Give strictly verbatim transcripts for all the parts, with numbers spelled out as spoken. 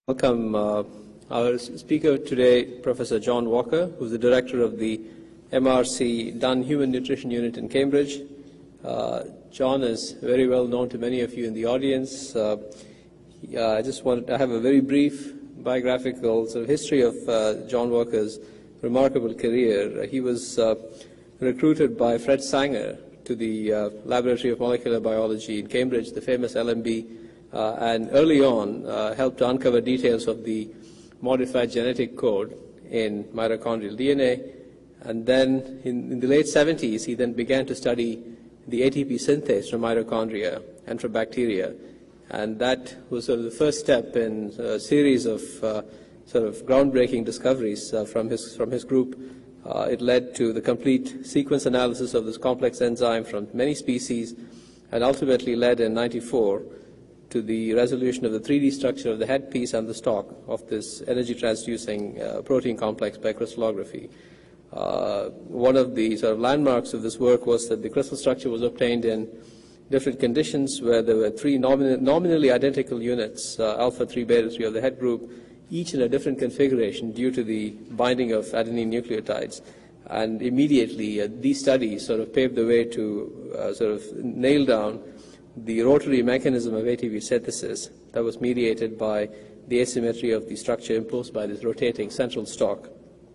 Welcome uh, our speaker today, Professor John Walker, who's the director of the M R C Dunn Human Nutrition Unit in Cambridge. Uh, John is very well known to many of you in the audience. Uh, uh, I just wanted to have a very brief biographical sort of history of uh, John Walker's remarkable career. Uh, he was uh, recruited by Fred Sanger to the uh, Laboratory of Molecular Biology in Cambridge, the famous L M B. Uh, and early on uh, helped to uncover details of the modified genetic code in mitochondrial D N A. And then in, in the late seventies, he then began to study the A T P synthase from mitochondria and from bacteria. And that was sort of the first step in a series of uh, sort of groundbreaking discoveries uh, from his, from his group. Uh, it led to the complete sequence analysis of this complex enzyme from many species, and ultimately led in ninety-four to the resolution of the three D structure of the headpiece and the stalk of this energy-transducing uh, protein complex by crystallography. Uh, one of the sort of landmarks of this work was that the crystal structure was obtained in different conditions where there were three nomin nominally identical units, uh, alpha three, beta three of the head group, each in a different configuration due to the binding of adenine nucleotides. And immediately, uh, these studies sort of paved the way to uh, sort of nail down the rotary mechanism of A T P synthesis that was mediated by the asymmetry of the structure imposed by this rotating central stalk.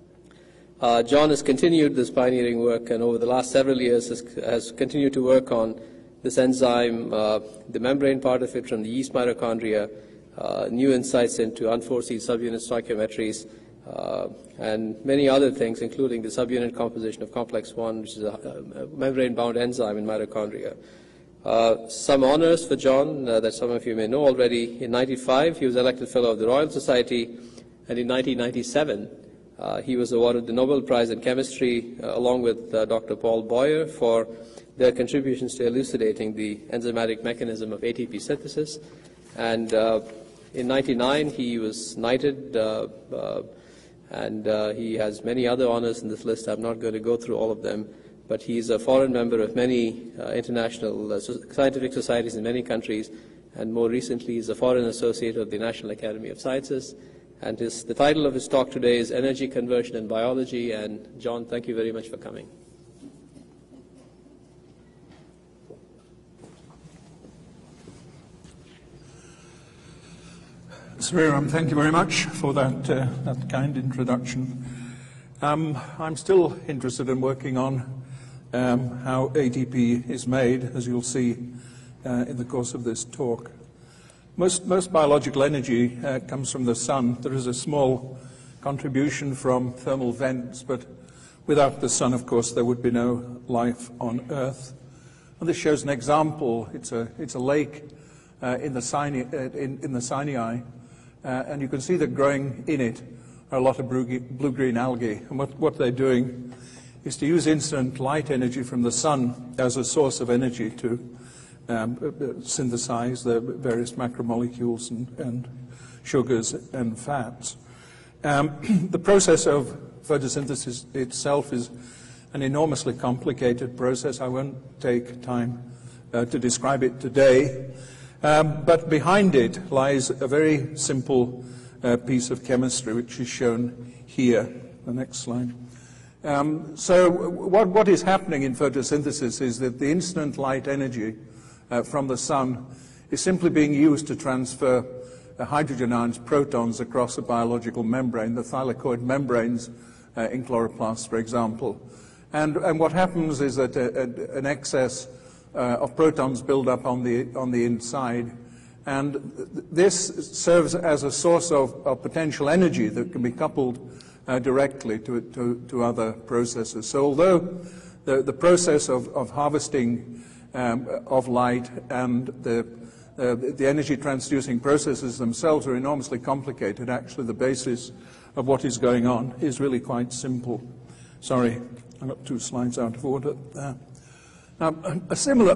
Uh, John has continued this pioneering work, and over the last several years has, has continued to work on this enzyme, uh, the membrane part of it from the yeast mitochondria, uh, new insights into unforeseen subunit stoichiometries, uh, and many other things, including the subunit composition of complex one, which is a, a membrane-bound enzyme in mitochondria. Uh, some honors for John uh, that some of you may know already. In ninety-five, he was elected Fellow of the Royal Society, and in nineteen ninety-seven, uh, he was awarded the Nobel Prize in Chemistry, uh, along with uh, Doctor Paul Boyer, for their contributions to elucidating the enzymatic mechanism of A T P synthesis. And uh, in ninety-nine, he was knighted, uh, uh, and uh, he has many other honors in this list. I'm not going to go through all of them. But he is a foreign member of many uh, international uh, scientific societies in many countries, and more recently is a foreign associate of the National Academy of Sciences. And his, the title of his talk today is Energy Conversion in Biology. And John, thank you very much for coming. Sriram, thank you very much for that, uh, that kind introduction. Um, I'm still interested in working on Um, how A T P is made, as you'll see uh, in the course of this talk. Most, most biological energy uh, comes from the sun. There is a small contribution from thermal vents, but without the sun, of course, there would be no life on Earth. And this shows an example. It's a, it's a lake uh, in, the Sinai, uh, in, in the Sinai, uh, and you can see that growing in it are a lot of blue-green algae. And what, what they're doing is to use incident light energy from the sun as a source of energy to um, synthesize the various macromolecules and, and sugars and fats. Um, the process of photosynthesis itself is an enormously complicated process. I won't take time uh, to describe it today, um, but behind it lies a very simple uh, piece of chemistry, which is shown here. The next slide. Um, so what, what is happening in photosynthesis is that the incident light energy uh, from the sun is simply being used to transfer uh, hydrogen ions, protons, across a biological membrane, the thylakoid membranes uh, in chloroplasts, for example. And, and what happens is that a, a, an excess uh, of protons build up on the, on the inside, and th this serves as a source of, of potential energy that can be coupled Uh, directly to, to, to other processes. So although the, the process of, of harvesting um, of light and the, uh, the energy transducing processes themselves are enormously complicated, actually the basis of what is going on is really quite simple. Sorry, I got two slides out of order there. Now, a similar,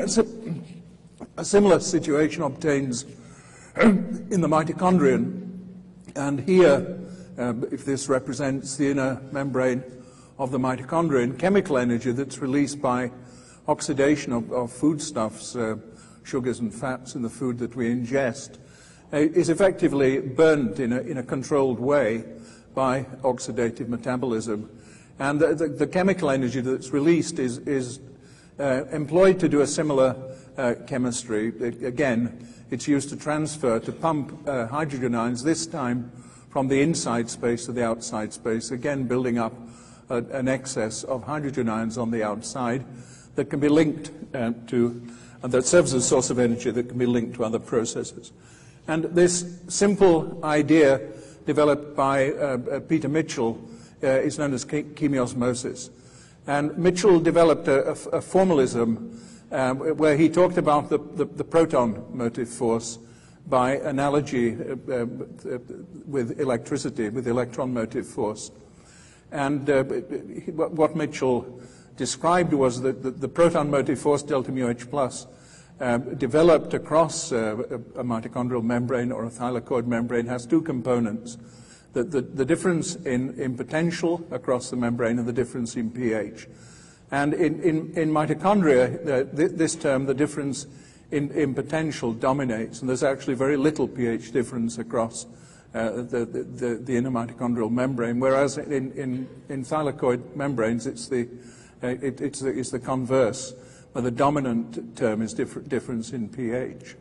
a similar situation obtains in the mitochondrion, and here Um, if this represents the inner membrane of the mitochondrion, chemical energy that's released by oxidation of, of foodstuffs, uh, sugars and fats in the food that we ingest, is effectively burnt in a, in a controlled way by oxidative metabolism. And the, the, the chemical energy that's released is, is uh, employed to do a similar uh, chemistry. It, again, it's used to transfer, to pump uh, hydrogen ions, this time from the inside space to the outside space, again building up a, an excess of hydrogen ions on the outside that can be linked uh, to, and that serves as a source of energy that can be linked to other processes. And this simple idea developed by uh, uh, Peter Mitchell uh, is known as chemiosmosis. And Mitchell developed a, a, a formalism um, where he talked about the, the, the proton motive force by analogy uh, uh, with electricity, with electron motive force. And uh, what Mitchell described was that the, the proton motive force, delta mu H plus, uh, developed across uh, a, a mitochondrial membrane or a thylakoid membrane, has two components. The, the, the difference in, in potential across the membrane and the difference in pH. And in, in, in mitochondria, uh, th this term, the difference in, in potential, dominates, and there's actually very little pH difference across uh, the, the, the inner mitochondrial membrane, whereas in, in, in thylakoid membranes, it's the, uh, it, it's, the, it's the converse, where the dominant term is differ difference in pH.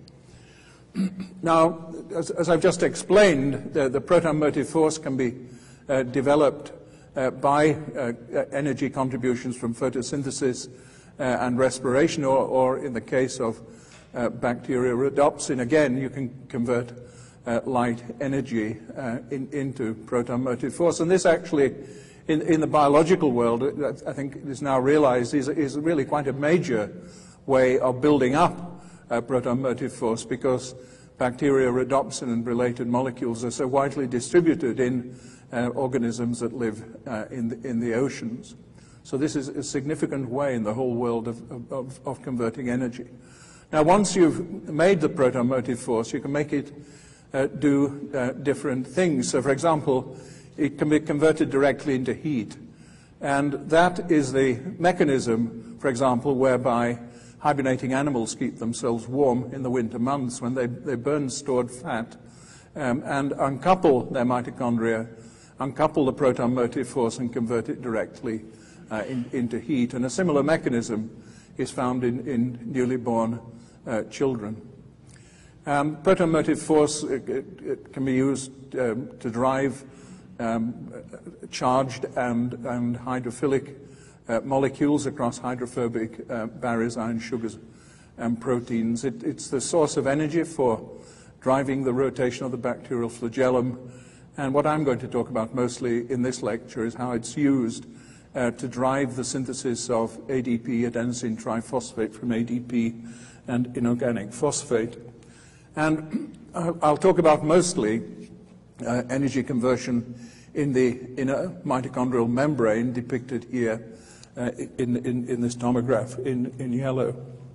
Now, as, as I've just explained, the, the proton motive force can be uh, developed uh, by uh, energy contributions from photosynthesis uh, and respiration, or, or in the case of uh, bacteria rhodopsin, again, you can convert uh, light energy uh, in, into proton motive force. And this actually, in, in the biological world, I think it is now realized, is, is really quite a major way of building up Uh, proton motive force, because bacteria, rhodopsin, and related molecules are so widely distributed in uh, organisms that live uh, in, the, in the oceans. So this is a significant way in the whole world of, of, of converting energy. Now, once you've made the proton motive force, you can make it uh, do uh, different things. So, for example, it can be converted directly into heat. And that is the mechanism, for example, whereby hibernating animals keep themselves warm in the winter months when they, they burn stored fat um, and uncouple their mitochondria, uncouple the proton motive force and convert it directly uh, in, into heat. And a similar mechanism is found in, in newly born uh, children. Um, proton motive force it, it, it can be used um, to drive um, charged and, and hydrophilic Uh, molecules across hydrophobic uh, barriers, iron, sugars, and proteins. It, it's the source of energy for driving the rotation of the bacterial flagellum. And what I'm going to talk about mostly in this lecture is how it's used uh, to drive the synthesis of A D P, adenosine triphosphate, from A D P and inorganic phosphate. And I'll talk about mostly uh, energy conversion in the inner mitochondrial membrane, depicted here Uh, in, in, in this tomograph in, in yellow.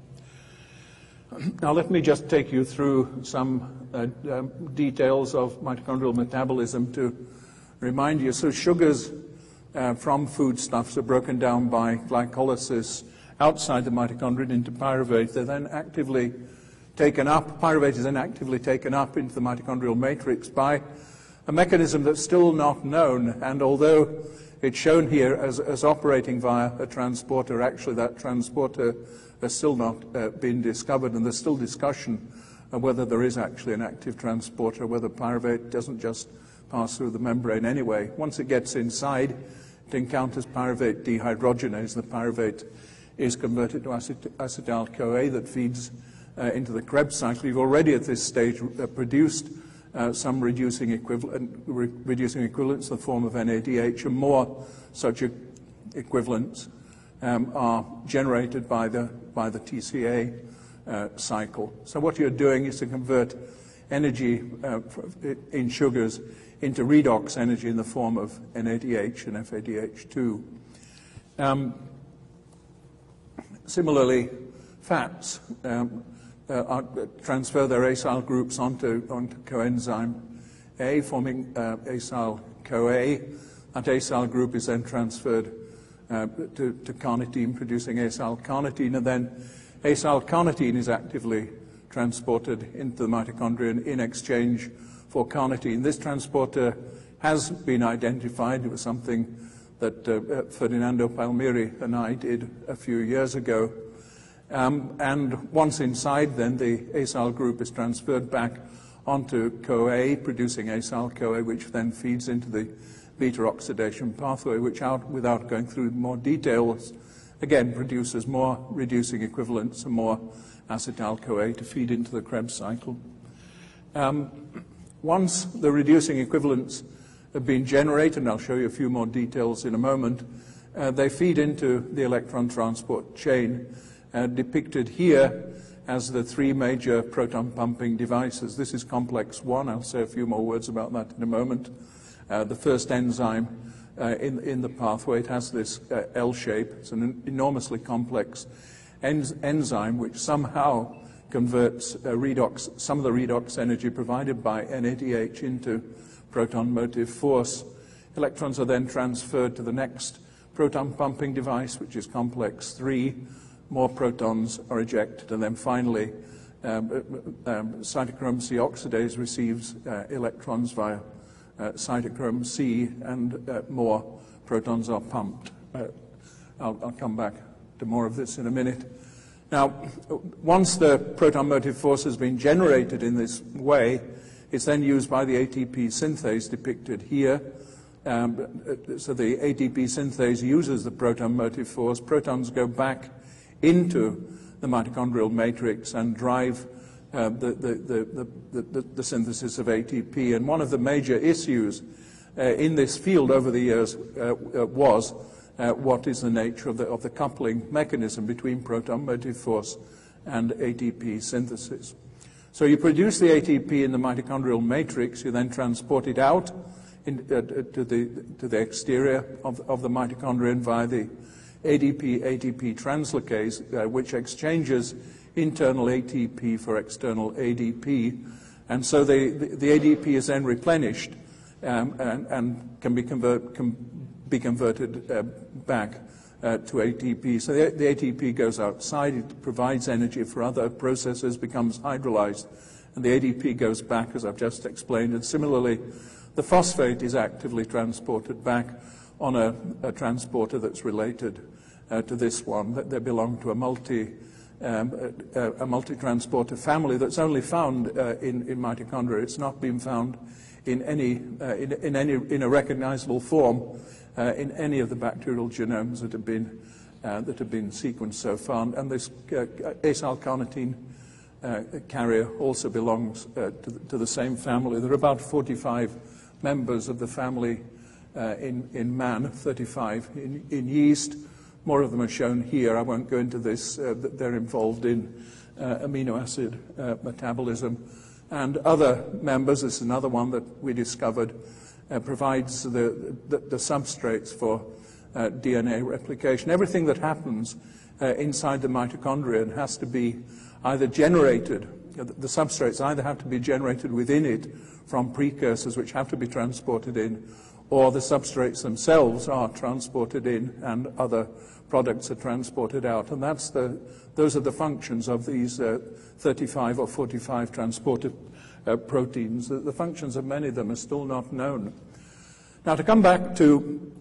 Now let me just take you through some uh, um, details of mitochondrial metabolism to remind you. So sugars uh, from foodstuffs are broken down by glycolysis outside the mitochondria into pyruvate. They're then actively taken up, pyruvate is then actively taken up into the mitochondrial matrix by a mechanism that's still not known, and although it's shown here as, as operating via a transporter, actually that transporter has still not uh, been discovered, and there's still discussion of whether there is actually an active transporter, whether pyruvate doesn't just pass through the membrane anyway. Once it gets inside, it encounters pyruvate dehydrogenase. The pyruvate is converted to acet acetyl-CoA that feeds uh, into the Krebs cycle. You've already at this stage uh, produced Uh, some reducing, equivalent, re reducing equivalents in the form of N A D H, and more such e equivalents um, are generated by the, by the T C A uh, cycle. So what you're doing is to convert energy uh, in sugars into redox energy in the form of N A D H and F A D H two. Um, similarly, fats um, Uh, are, uh, transfer their acyl groups onto, onto coenzyme A, forming uh, acyl-CoA. That acyl group is then transferred uh, to, to carnitine, producing acyl-carnitine, and then acyl-carnitine is actively transported into the mitochondria in exchange for carnitine. This transporter has been identified. It was something that uh, Ferdinando Palmieri and I did a few years ago. Um, and once inside, then the acyl group is transferred back onto CoA, producing acyl-CoA, which then feeds into the beta oxidation pathway, which, out, without going through more details, again produces more reducing equivalents and more acetyl-CoA to feed into the Krebs cycle. Um, once the reducing equivalents have been generated, and I'll show you a few more details in a moment, uh, they feed into the electron transport chain, uh, depicted here as the three major proton pumping devices. This is complex one. I'll say a few more words about that in a moment. Uh, the first enzyme uh, in, in the pathway, it has this uh, L shape. It's an enormously complex en enzyme which somehow converts uh, redox, some of the redox energy provided by N A D H into proton motive force. Electrons are then transferred to the next proton pumping device, which is complex three. More protons are ejected, and then finally um, um, cytochrome C oxidase receives uh, electrons via uh, cytochrome C, and uh, more protons are pumped. Uh, I'll, I'll come back to more of this in a minute. Now, once the proton motive force has been generated in this way, it's then used by the A T P synthase depicted here. Um, so the A T P synthase uses the proton motive force. Protons go back into the mitochondrial matrix and drive uh, the, the, the, the, the, the synthesis of A T P. And one of the major issues uh, in this field over the years uh, uh, was uh, what is the nature of the, of the coupling mechanism between proton motive force and A T P synthesis. So you produce the A T P in the mitochondrial matrix, you then transport it out in, uh, to, the, to the exterior of, of the mitochondrion via the A D P A T P translocase, uh, which exchanges internal A T P for external A D P. And so the, the, the A D P is then replenished um, and, and can be, convert, can be converted uh, back uh, to A T P. So the, the A T P goes outside, it provides energy for other processes, becomes hydrolyzed, and the A D P goes back, as I've just explained. And similarly, the phosphate is actively transported back on a, a transporter that's related uh, to this one. They belong to a multi um, a, a multi-transporter family that's only found uh, in, in mitochondria. It's not been found in any uh, in, in any in a recognizable form uh, in any of the bacterial genomes that have been uh, that have been sequenced so far. And this uh, acyl carnitine uh, carrier also belongs uh, to, the, to the same family. There are about forty-five members of the family Uh, in, in man, thirty-five in, in yeast. More of them are shown here. I won't go into this. Uh, they're involved in uh, amino acid uh, metabolism. And other members, this is another one that we discovered, uh, provides the, the, the substrates for uh, D N A replication. Everything that happens uh, inside the mitochondrion has to be either generated, the substrates either have to be generated within it from precursors which have to be transported in, or the substrates themselves are transported in and other products are transported out. And that's the, those are the functions of these uh, thirty-five or forty-five transported uh, proteins. The, the functions of many of them are still not known. Now, to come back to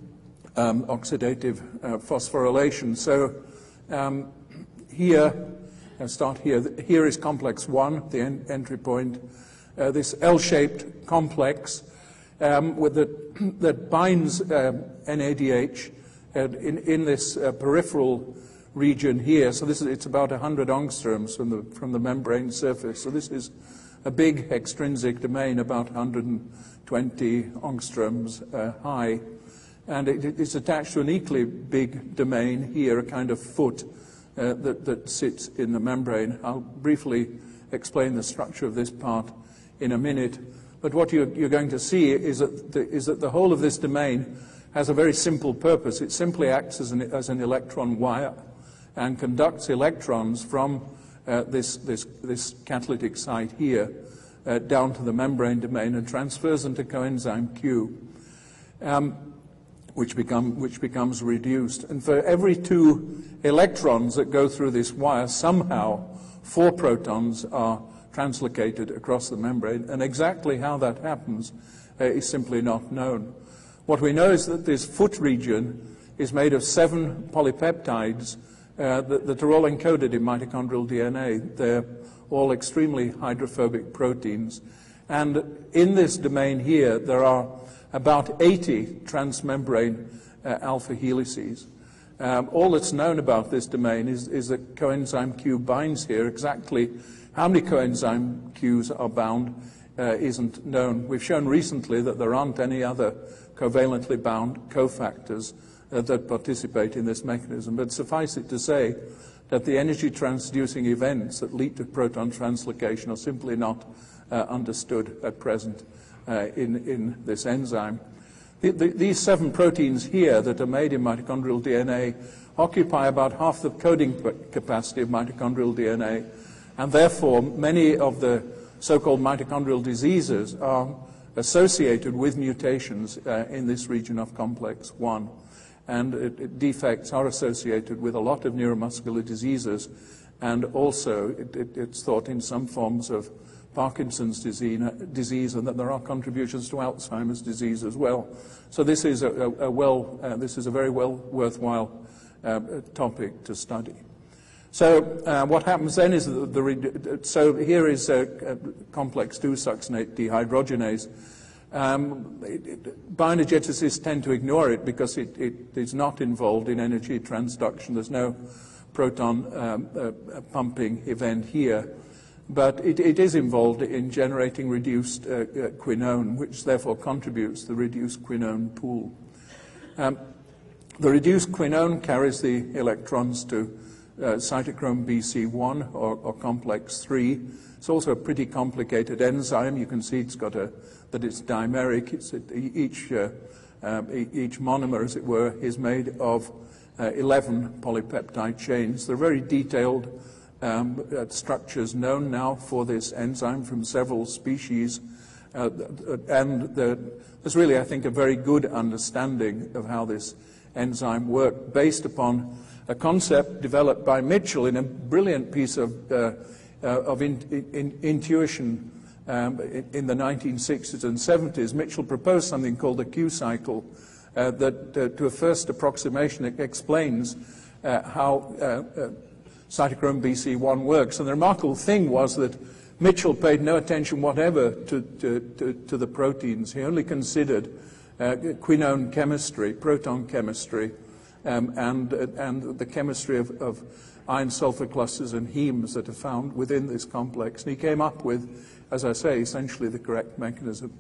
um, oxidative uh, phosphorylation. So um, here, I'll start here. Here is complex one, the en entry point. Uh, this L-shaped complex Um, with the, that binds um, N A D H uh, in, in this uh, peripheral region here. So this is, it's about one hundred angstroms from the, from the membrane surface. So this is a big extrinsic domain, about one hundred twenty angstroms uh, high. And it, it's attached to an equally big domain here, a kind of foot uh, that, that sits in the membrane. I'll briefly explain the structure of this part in a minute. But what you're, you're going to see is that, the, is that the whole of this domain has a very simple purpose. It simply acts as an, as an electron wire and conducts electrons from uh, this, this, this catalytic site here uh, down to the membrane domain and transfers them to coenzyme Q. Um, which, become, which becomes reduced. And for every two electrons that go through this wire, somehow four protons are translocated across the membrane, and exactly how that happens uh, is simply not known. What we know is that this foot region is made of seven polypeptides uh, that, that are all encoded in mitochondrial D N A. They're all extremely hydrophobic proteins. And in this domain here, there are about eighty transmembrane uh, alpha helices. Um, all that's known about this domain is, is that coenzyme Q binds here. Exactly how many coenzyme Qs are bound uh, isn't known. We've shown recently that there aren't any other covalently bound cofactors uh, that participate in this mechanism. But suffice it to say that the energy transducing events that lead to proton translocation are simply not uh, understood at present uh, in, in this enzyme. The, the, these seven proteins here that are made in mitochondrial D N A occupy about half the coding capacity of mitochondrial D N A, and therefore many of the so-called mitochondrial diseases are associated with mutations uh, in this region of complex one. And it, it, defects are associated with a lot of neuromuscular diseases, and also it, it, it's thought in some forms of Parkinson's disease, disease, and that there are contributions to Alzheimer's disease as well. So this is a, a, a well, uh, this is a very well worthwhile uh, topic to study. So uh, what happens then is that the, so here is a, a complex two succinate dehydrogenase. Um, it, it, bioenergeticists tend to ignore it because it, it is not involved in energy transduction. There's no proton um, uh, pumping event here. But it, it is involved in generating reduced uh, uh, quinone, which therefore contributes to the reduced quinone pool. Um, the reduced quinone carries the electrons to uh, cytochrome B C one or, or complex three. It's also a pretty complicated enzyme. You can see it's got a, that it's dimeric. It's a, each, uh, um, each monomer, as it were, is made of uh, eleven polypeptide chains. They're very detailed Um, uh, structures known now for this enzyme from several species, uh, and the, there's really, I think, a very good understanding of how this enzyme worked based upon a concept developed by Mitchell in a brilliant piece of, uh, uh, of in, in, intuition um, in, in the nineteen sixties and seventies. Mitchell proposed something called the Q cycle uh, that, uh, to a first approximation, it explains uh, how uh, uh, cytochrome B C one works. And the remarkable thing was that Mitchell paid no attention whatever to, to, to, to the proteins. He only considered uh, quinone chemistry, proton chemistry, um, and, uh, and the chemistry of, of iron sulfur clusters and hemes that are found within this complex. And he came up with, as I say, essentially the correct mechanism.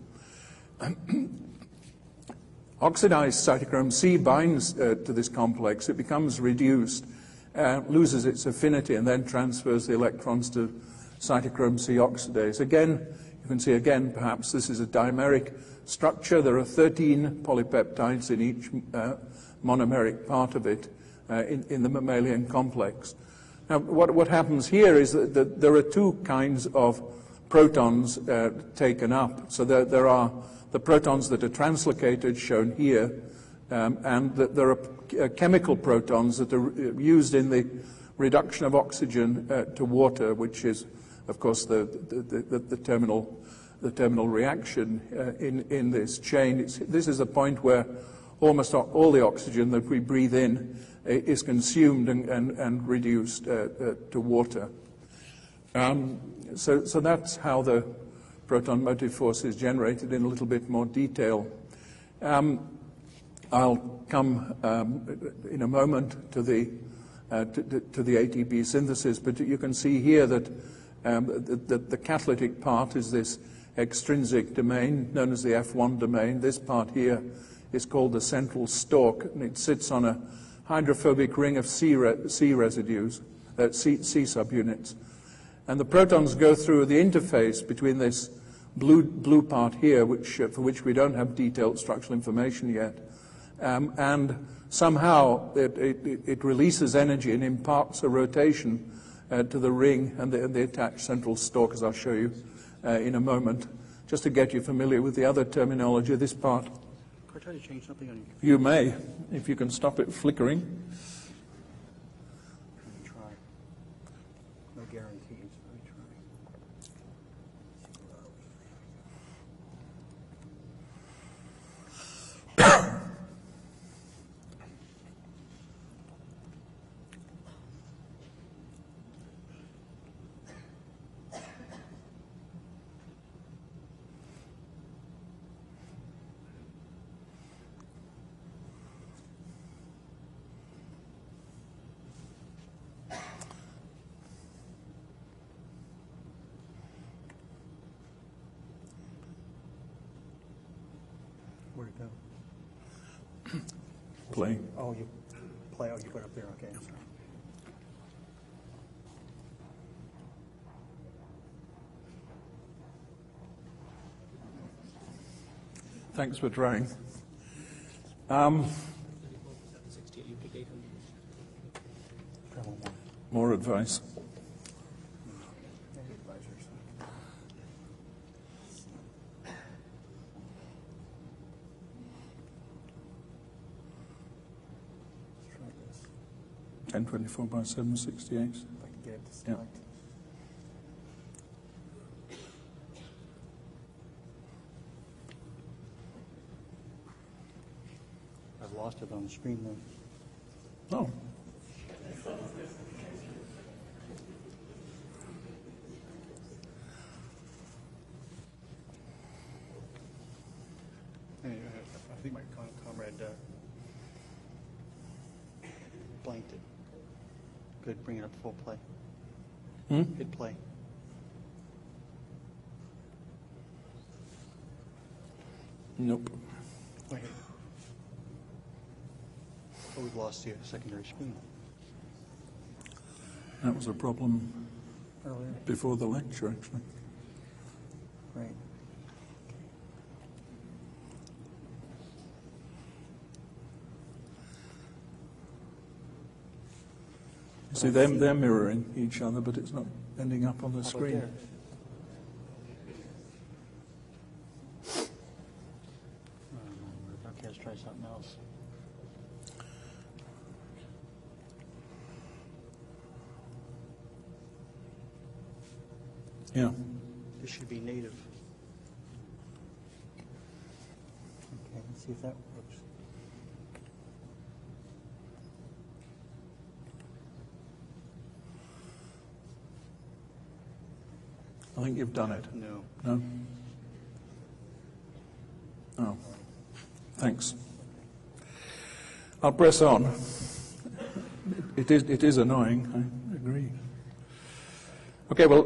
Oxidized cytochrome C binds uh, to this complex. It becomes reduced, Uh, loses its affinity, and then transfers the electrons to cytochrome C oxidase. Again, you can see again, perhaps this is a dimeric structure. There are thirteen polypeptides in each uh, monomeric part of it uh, in, in the mammalian complex. Now, what, what happens here is that, that there are two kinds of protons uh, taken up. So there, there are the protons that are translocated, shown here, um, and that there are Uh, chemical protons that are used in the reduction of oxygen uh, to water, which is, of course, the, the, the, the, terminal, the terminal reaction uh, in, in this chain. It's, this is a point where almost all the oxygen that we breathe in uh, is consumed and, and, and reduced uh, uh, to water. Um, so, so that's how the proton motive force is generated in a little bit more detail. Um, I'll come um, in a moment to the, uh, to, to the A T P synthesis, but you can see here that um, the, the, the catalytic part is this extrinsic domain known as the F one domain. This part here is called the central stalk, and it sits on a hydrophobic ring of C, re C residues, uh, C, C subunits. And the protons go through the interface between this blue, blue part here, which, uh, for which we don't have detailed structural information yet, Um, and somehow it, it, it releases energy and imparts a rotation uh, to the ring and the, and the attached central stalk, as I'll show you uh, in a moment. Just to get you familiar with the other terminology, this part If I try to change something on your computer, You may, if you can stop it flickering. let me try. No guarantees. Let me try. Where'd it go? Play. Oh, you play. Oh, you put it up there. Okay, I'm sorry. Thanks for trying. Um, Try one more. more advice. Maybe advisors. Let's try this. ten twenty-four by seven sixty-eight. If I can get it to Yeah. select. I've lost it on the screen though. Oh, Hey, uh, I think my com- comrade uh, blanked it. Good, bring it up to full play. Hmm? Hit play. nope. Wait. Oh, we've lost the secondary screen. That was a problem Earlier. before the lecture, actually. Right. You see, they're, they're mirroring each other, but it's not ending up on the How about screen. there? Oh, no. Okay, let's try something else. Yeah. This should be native. Okay, let's see if that works. I think you've done it. No. No? Oh. Thanks. I'll press on. It is, it is annoying, I agree. Okay, well,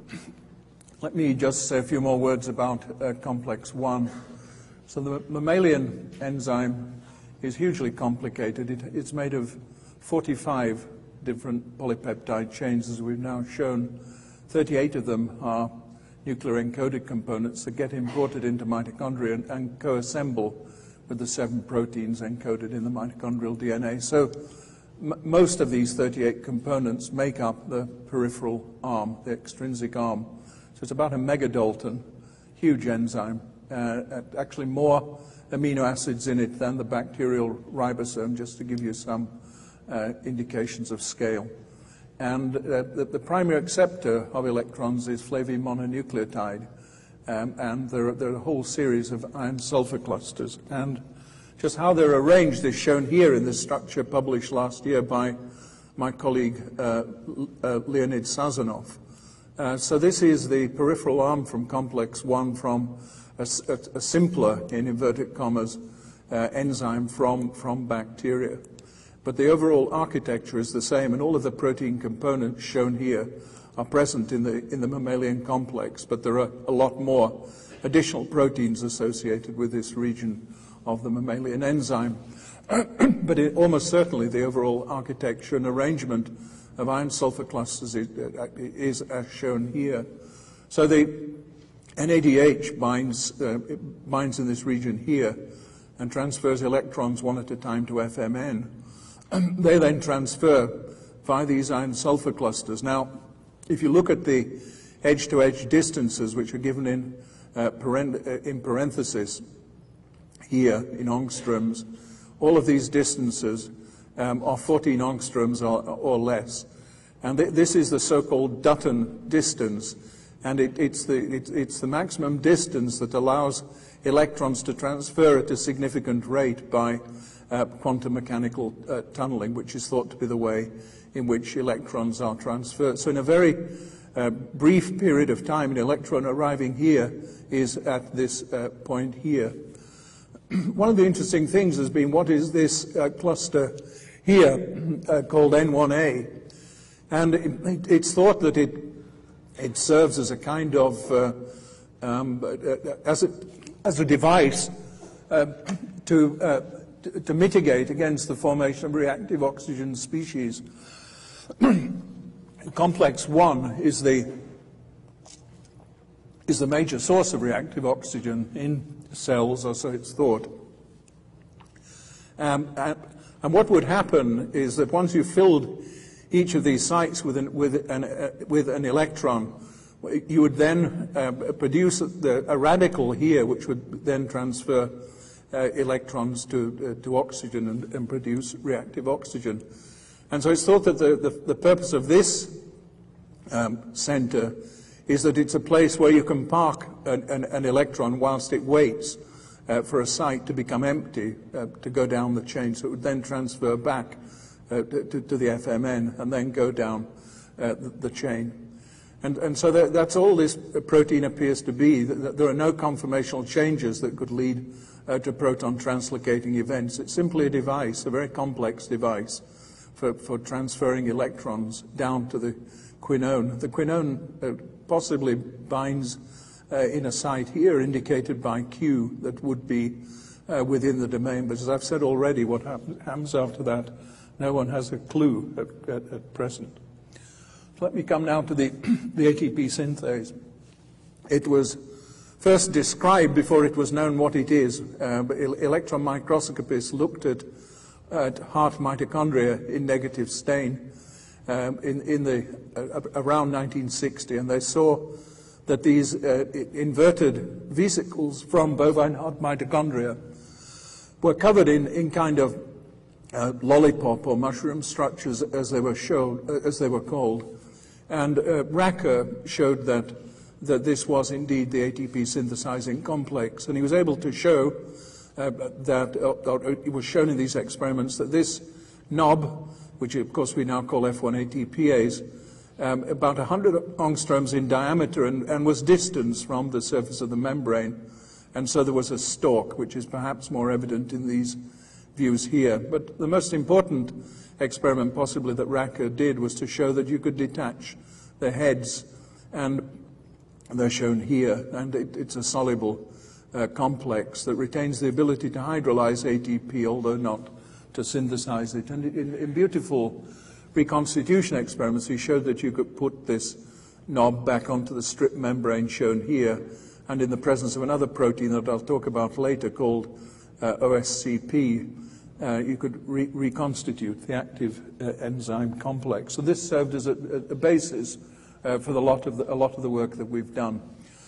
let me just say a few more words about uh, complex one. So the mammalian enzyme is hugely complicated. It, it's made of forty-five different polypeptide chains, as we've now shown. thirty-eight of them are nuclear encoded components that get imported into mitochondria and, and co-assemble with the seven proteins encoded in the mitochondrial D N A. So m most of these thirty-eight components make up the peripheral arm, the extrinsic arm. So it's about a megadalton, huge enzyme, uh, actually more amino acids in it than the bacterial ribosome, just to give you some uh, indications of scale. And uh, the, the primary acceptor of electrons is flavine mononucleotide, um, and there are, there are a whole series of iron-sulfur clusters. And just how they're arranged is shown here in this structure published last year by my colleague uh, uh, Leonid Sazonov. Uh, so this is the peripheral arm from complex one from a, a, a simpler, in inverted commas, uh, enzyme from, from bacteria. But the overall architecture is the same, and all of the protein components shown here are present in the, in the mammalian complex, but there are a lot more additional proteins associated with this region of the mammalian enzyme. But it, almost certainly the overall architecture and arrangement of iron-sulfur clusters is, is as shown here. So the N A D H binds, uh, binds in this region here and transfers electrons one at a time to F M N. They then transfer via these iron-sulfur clusters. Now, if you look at the edge-to-edge distances, which are given in, uh, paren uh, in parentheses, here in angstroms. All of these distances um, are fourteen angstroms or, or less. And th this is the so-called Dutton distance, and it, it's, the, it, it's the maximum distance that allows electrons to transfer at a significant rate by uh, quantum mechanical uh, tunneling, which is thought to be the way in which electrons are transferred. So in a very uh, brief period of time, an electron arriving here is at this uh, point here. One of the interesting things has been, what is this uh, cluster here uh, called N one A? And it, it's thought that it, it serves as a kind of, uh, um, as, a, as a device uh, to, uh, to, to mitigate against the formation of reactive oxygen species. Complex one is the, is the major source of reactive oxygen in cells, or so it's thought. Um, and, and what would happen is that once you've filled each of these sites with an, with an, uh, with an electron, you would then uh, produce the, a radical here, which would then transfer uh, electrons to, uh, to oxygen and, and produce reactive oxygen. And so it's thought that the, the, the purpose of this um, center is that it's a place where you can park an, an, an electron whilst it waits uh, for a site to become empty, uh, to go down the chain, so it would then transfer back uh, to, to the F M N and then go down uh, the, the chain. And, and so that, that's all this protein appears to be, that there are no conformational changes that could lead uh, to proton translocating events. It's simply a device, a very complex device for, for transferring electrons down to the quinone. The quinone uh, possibly binds uh, in a site here indicated by Q that would be uh, within the domain. But as I've said already, what happens after that, no one has a clue at, at, at present. So let me come now to the, the A T P synthase. It was first described before it was known what it is. Uh, but electron microscopists looked at, at heart mitochondria in negative stain um, in, in the, uh, around nineteen sixty, and they saw that these uh, inverted vesicles from bovine heart mitochondria were covered in, in kind of uh, lollipop or mushroom structures, as they were showed, uh, as they were called. And uh, Racker showed that that this was indeed the A T P synthesizing complex, and he was able to show uh, that, uh, or it was shown in these experiments, that this knob, which of course we now call F one A T P As, um, about one hundred angstroms in diameter and, and was distanced from the surface of the membrane, and so there was a stalk, which is perhaps more evident in these views here. But the most important experiment possibly that Racker did was to show that you could detach the heads, and they're shown here, and it, it's a soluble uh, complex that retains the ability to hydrolyze A T P, although not to synthesize it. And in, in beautiful reconstitution experiments, he showed that you could put this knob back onto the strip membrane shown here, and in the presence of another protein that I'll talk about later called uh, O S C P, uh, you could re reconstitute the active uh, enzyme complex. So this served as a, a basis uh, for the lot of the, a lot of the work that we've done.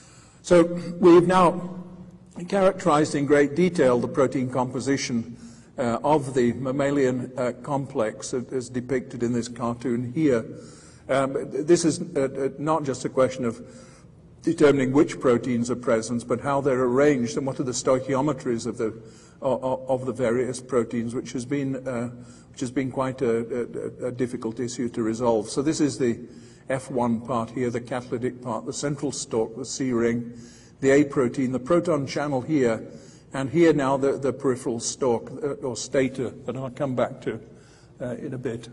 So we've now characterized in great detail the protein composition uh, of the mammalian uh, complex as depicted in this cartoon here. Um, this is uh, not just a question of determining which proteins are present, but how they're arranged and what are the stoichiometries of the of, of the various proteins, which has been uh, which has been quite a, a, a difficult issue to resolve. So this is the F one part here, the catalytic part, the central stalk, the C ring, the A protein, the proton channel here, and here now the, the peripheral stalk uh, or stator that I'll come back to uh, in a bit.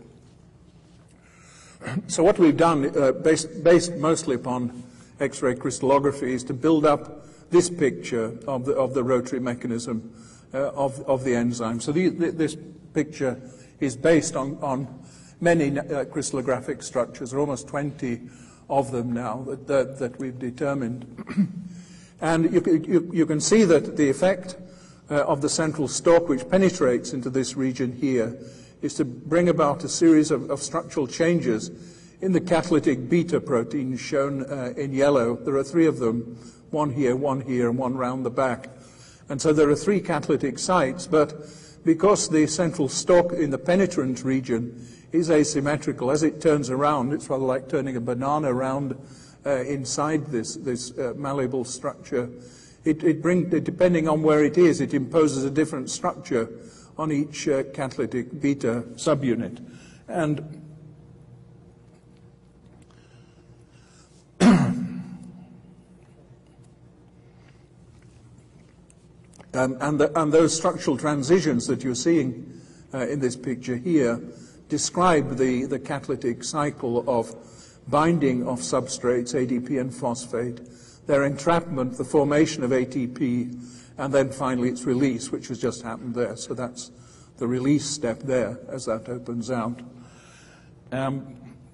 So what we've done, uh, based, based mostly upon X-ray crystallography, is to build up this picture of the, of the rotary mechanism uh, of, of the enzyme. So the, the, this picture is based on, on many uh, crystallographic structures, there are almost twenty of them now that, that, that we've determined. And you, you, you can see that the effect uh, of the central stalk, which penetrates into this region here, is to bring about a series of, of structural changes in the catalytic beta proteins shown uh, in yellow. There are three of them, one here, one here, and one round the back. And so there are three catalytic sites, but because the central stalk in the penetrant region is asymmetrical, as it turns around, it's rather like turning a banana around uh, inside this, this uh, malleable structure. It, it brings, depending on where it is, it imposes a different structure on each uh, catalytic beta subunit. And Um, and, the, and those structural transitions that you're seeing uh, in this picture here describe the, the catalytic cycle of binding of substrates, A D P and phosphate, their entrapment, the formation of A T P, and then finally its release, which has just happened there. So that's the release step there as that opens out. Um,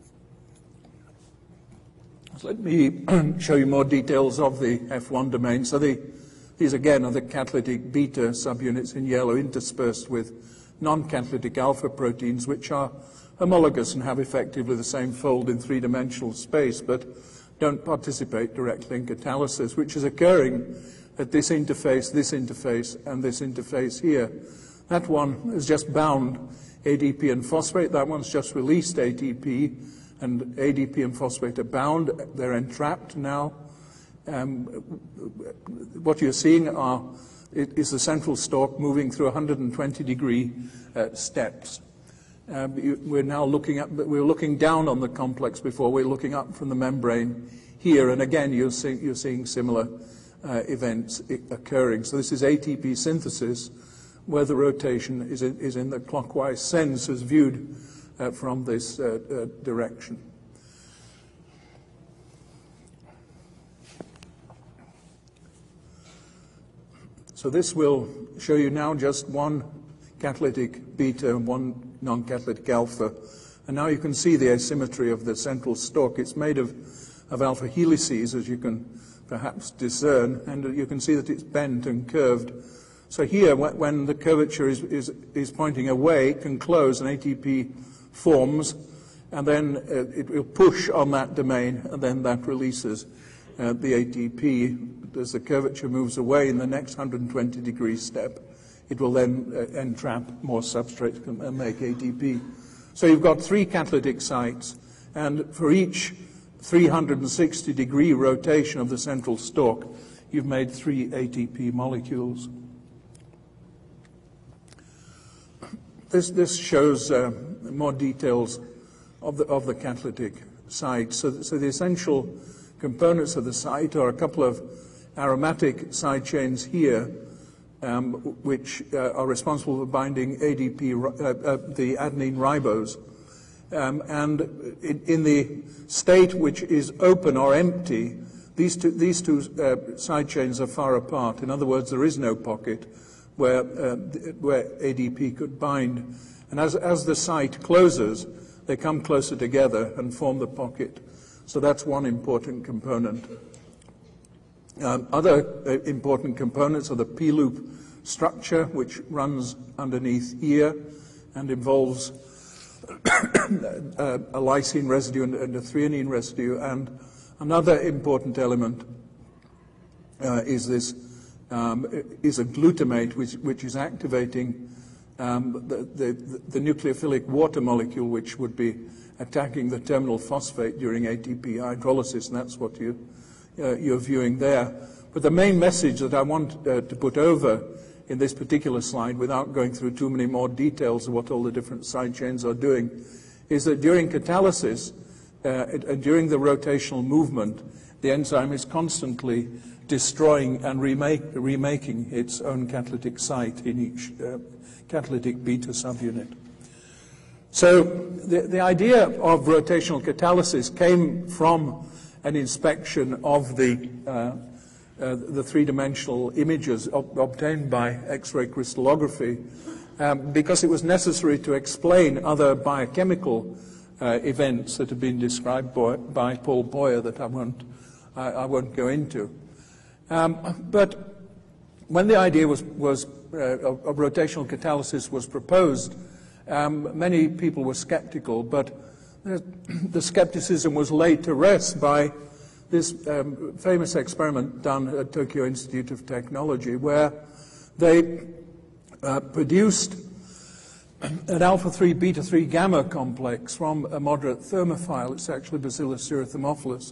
so let me show you more details of the F one domain. So the These, again, are the catalytic beta subunits in yellow interspersed with non-catalytic alpha proteins, which are homologous and have effectively the same fold in three-dimensional space, but don't participate directly in catalysis, which is occurring at this interface, this interface, and this interface here. That one has just bound A D P and phosphate. That one's just released A T P, and A D P and phosphate are bound. They're entrapped now. Um, what you're seeing are, it is the central stalk moving through one hundred twenty degree uh, steps. Um, you, we're now looking at, we were looking down on the complex before, we're looking up from the membrane here, and again you're, see, you're seeing similar uh, events occurring. So this is A T P synthesis, where the rotation is in, is in the clockwise sense as viewed uh, from this uh, uh, direction. So this will show you now just one catalytic beta and one non-catalytic alpha. And now you can see the asymmetry of the central stalk. It's made of, of alpha helices, as you can perhaps discern, and you can see that it's bent and curved. So here, when the curvature is, is, is pointing away, it can close, and A T P forms, and then uh, it will push on that domain, and then that releases uh, the A T P. As the curvature moves away in the next one hundred twenty degree step, it will then uh, entrap more substrate and make A T P. So you've got three catalytic sites, and for each three hundred sixty degree rotation of the central stalk, you've made three A T P molecules. This, this shows uh, more details of the, of the catalytic site. So, so the essential components of the site are a couple of aromatic side chains here, um, which uh, are responsible for binding A D P, uh, uh, the adenine ribose. Um, and in, in the state which is open or empty, these two, these two uh, side chains are far apart. In other words, there is no pocket where, uh, where A D P could bind. And as, as the site closes, they come closer together and form the pocket. So that's one important component. Um, other uh, important components are the P-loop structure, which runs underneath here and involves uh, a lysine residue and, and a threonine residue. And another important element uh, is this um, is a glutamate, which, which is activating um, the, the, the nucleophilic water molecule, which would be attacking the terminal phosphate during A T P hydrolysis, and that's what you Uh, you're viewing there. But the main message that I want uh, to put over in this particular slide, without going through too many more details of what all the different side chains are doing, is that during catalysis uh, and, and during the rotational movement, the enzyme is constantly destroying and remake, remaking its own catalytic site in each uh, catalytic beta subunit. So the, the idea of rotational catalysis came from an inspection of the, uh, uh, the three-dimensional images ob obtained by X-ray crystallography, um, because it was necessary to explain other biochemical uh, events that have been described by, by Paul Boyer that I won't, I, I won't go into. Um, but when the idea was, was, uh, of, of rotational catalysis was proposed, um, many people were skeptical, but the skepticism was laid to rest by this um, famous experiment done at Tokyo Institute of Technology, where they uh, produced an alpha three beta three gamma complex from a moderate thermophile. It's actually Bacillus erythemophilus.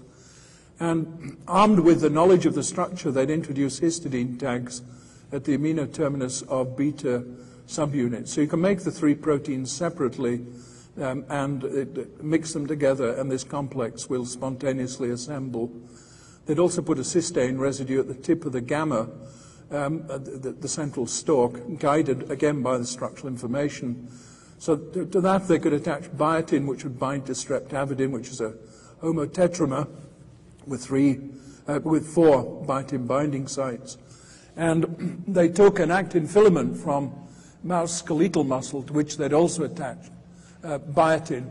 And armed with the knowledge of the structure, they'd introduce histidine tags at the amino terminus of beta subunits. So you can make the three proteins separately um, and it, mix them together, and this complex will spontaneously assemble. They'd also put a cysteine residue at the tip of the gamma, um, the, the central stalk, guided again by the structural information. So to, to that they could attach biotin, which would bind to streptavidin, which is a homotetramer with three, uh, with four biotin binding sites. And they took an actin filament from mouse skeletal muscle, to which they'd also attached uh, biotin.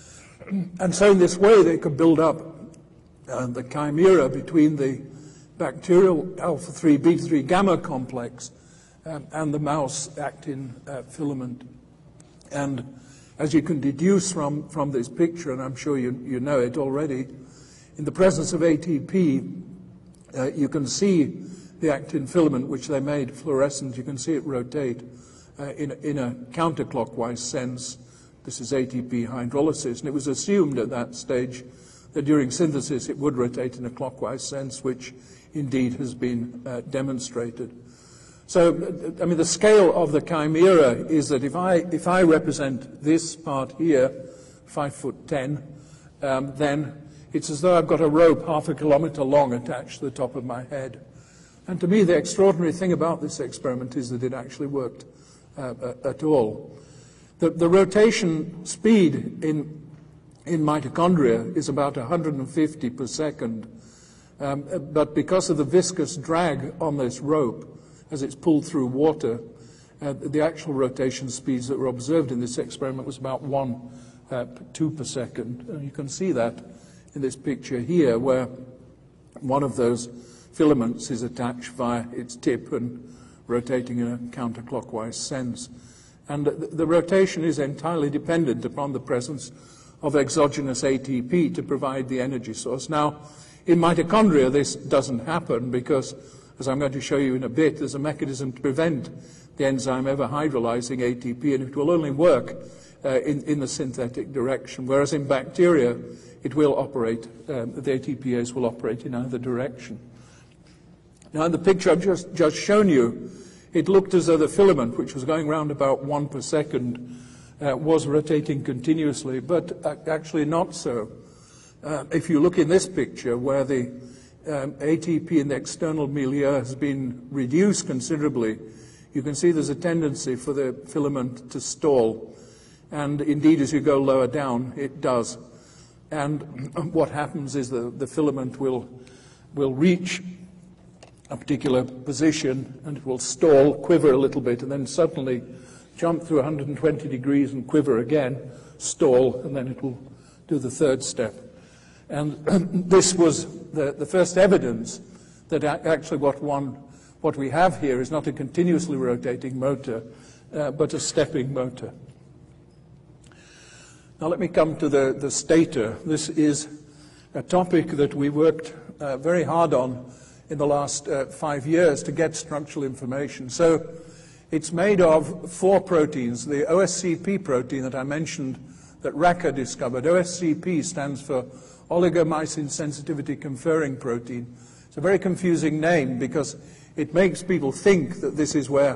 And so in this way they could build up uh, the chimera between the bacterial alpha three beta three gamma complex um, and the mouse actin uh, filament. And as you can deduce from, from this picture, and I'm sure you, you know it already, in the presence of A T P, uh, you can see the actin filament, which they made fluorescent. You can see it rotate uh, in, in a counterclockwise sense. This is A T P hydrolysis, and it was assumed at that stage that during synthesis it would rotate in a clockwise sense, which indeed has been uh, demonstrated. So, I mean, the scale of the chimera is that if I, if I represent this part here, five foot ten, um, then it's as though I've got a rope half a kilometer long attached to the top of my head. And to me, the extraordinary thing about this experiment is that it actually worked uh, at all. The, the rotation speed in, in mitochondria is about one hundred fifty per second, um, but because of the viscous drag on this rope, as it's pulled through water, uh, the actual rotation speeds that were observed in this experiment was about one, uh, two per second. And you can see that in this picture here, where one of those filaments is attached via its tip and rotating in a counterclockwise sense. And the, the rotation is entirely dependent upon the presence of exogenous A T P to provide the energy source. Now, in mitochondria, this doesn't happen because, as I'm going to show you in a bit, there's a mechanism to prevent the enzyme ever hydrolyzing A T P, and it will only work uh, in, in the synthetic direction, whereas in bacteria, it will operate, um, the A T P As will operate in either direction. Now, in the picture I've just, just shown you, it looked as though the filament, which was going round about one per second, uh, was rotating continuously, but uh, actually not so. Uh, if you look in this picture, where the um, A T P in the external milieu has been reduced considerably, you can see there's a tendency for the filament to stall. And indeed, as you go lower down, it does. And what happens is the, the filament will, will reach a particular position, and it will stall, quiver a little bit, and then suddenly jump through one hundred twenty degrees and quiver again, stall, and then it will do the third step. And this was the, the first evidence that actually what, one, what we have here is not a continuously rotating motor, uh, but a stepping motor. Now let me come to the, the stator. This is a topic that we worked uh, very hard on in the last uh, five years to get structural information. So it's made of four proteins. The O S C P protein that I mentioned that Racker discovered. O S C P stands for oligomycin sensitivity conferring protein. It's a very confusing name because it makes people think that this is where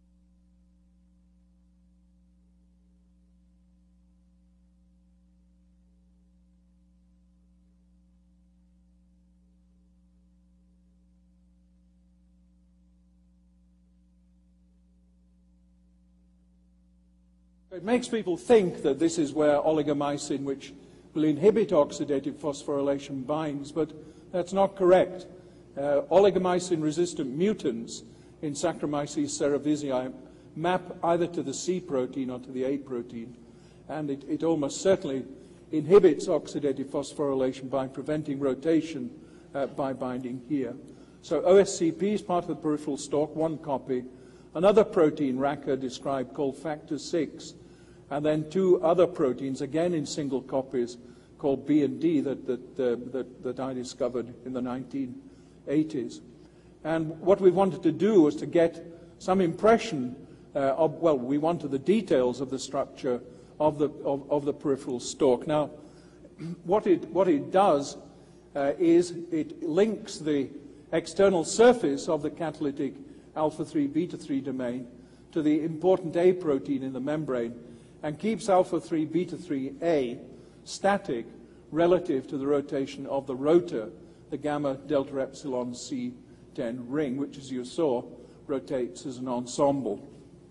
It makes people think that this is where oligomycin, which will inhibit oxidative phosphorylation, binds, but that's not correct. Uh, oligomycin-resistant mutants in Saccharomyces cerevisiae map either to the C protein or to the A protein, and it, it almost certainly inhibits oxidative phosphorylation by preventing rotation uh, by binding here. So O S C P is part of the peripheral stalk, one copy. Another protein Racker described called factor six, and then two other proteins, again in single copies, called B and D that, that, uh, that, that I discovered in the nineteen eighties. And what we wanted to do was to get some impression uh, of, well, we wanted the details of the structure of the, of, of the peripheral stalk. Now, what it, what it does uh, is it links the external surface of the catalytic alpha three beta three domain to the important A protein in the membrane and keeps alpha three beta three A static relative to the rotation of the rotor, the gamma delta epsilon C ten ring, which, as you saw, rotates as an ensemble.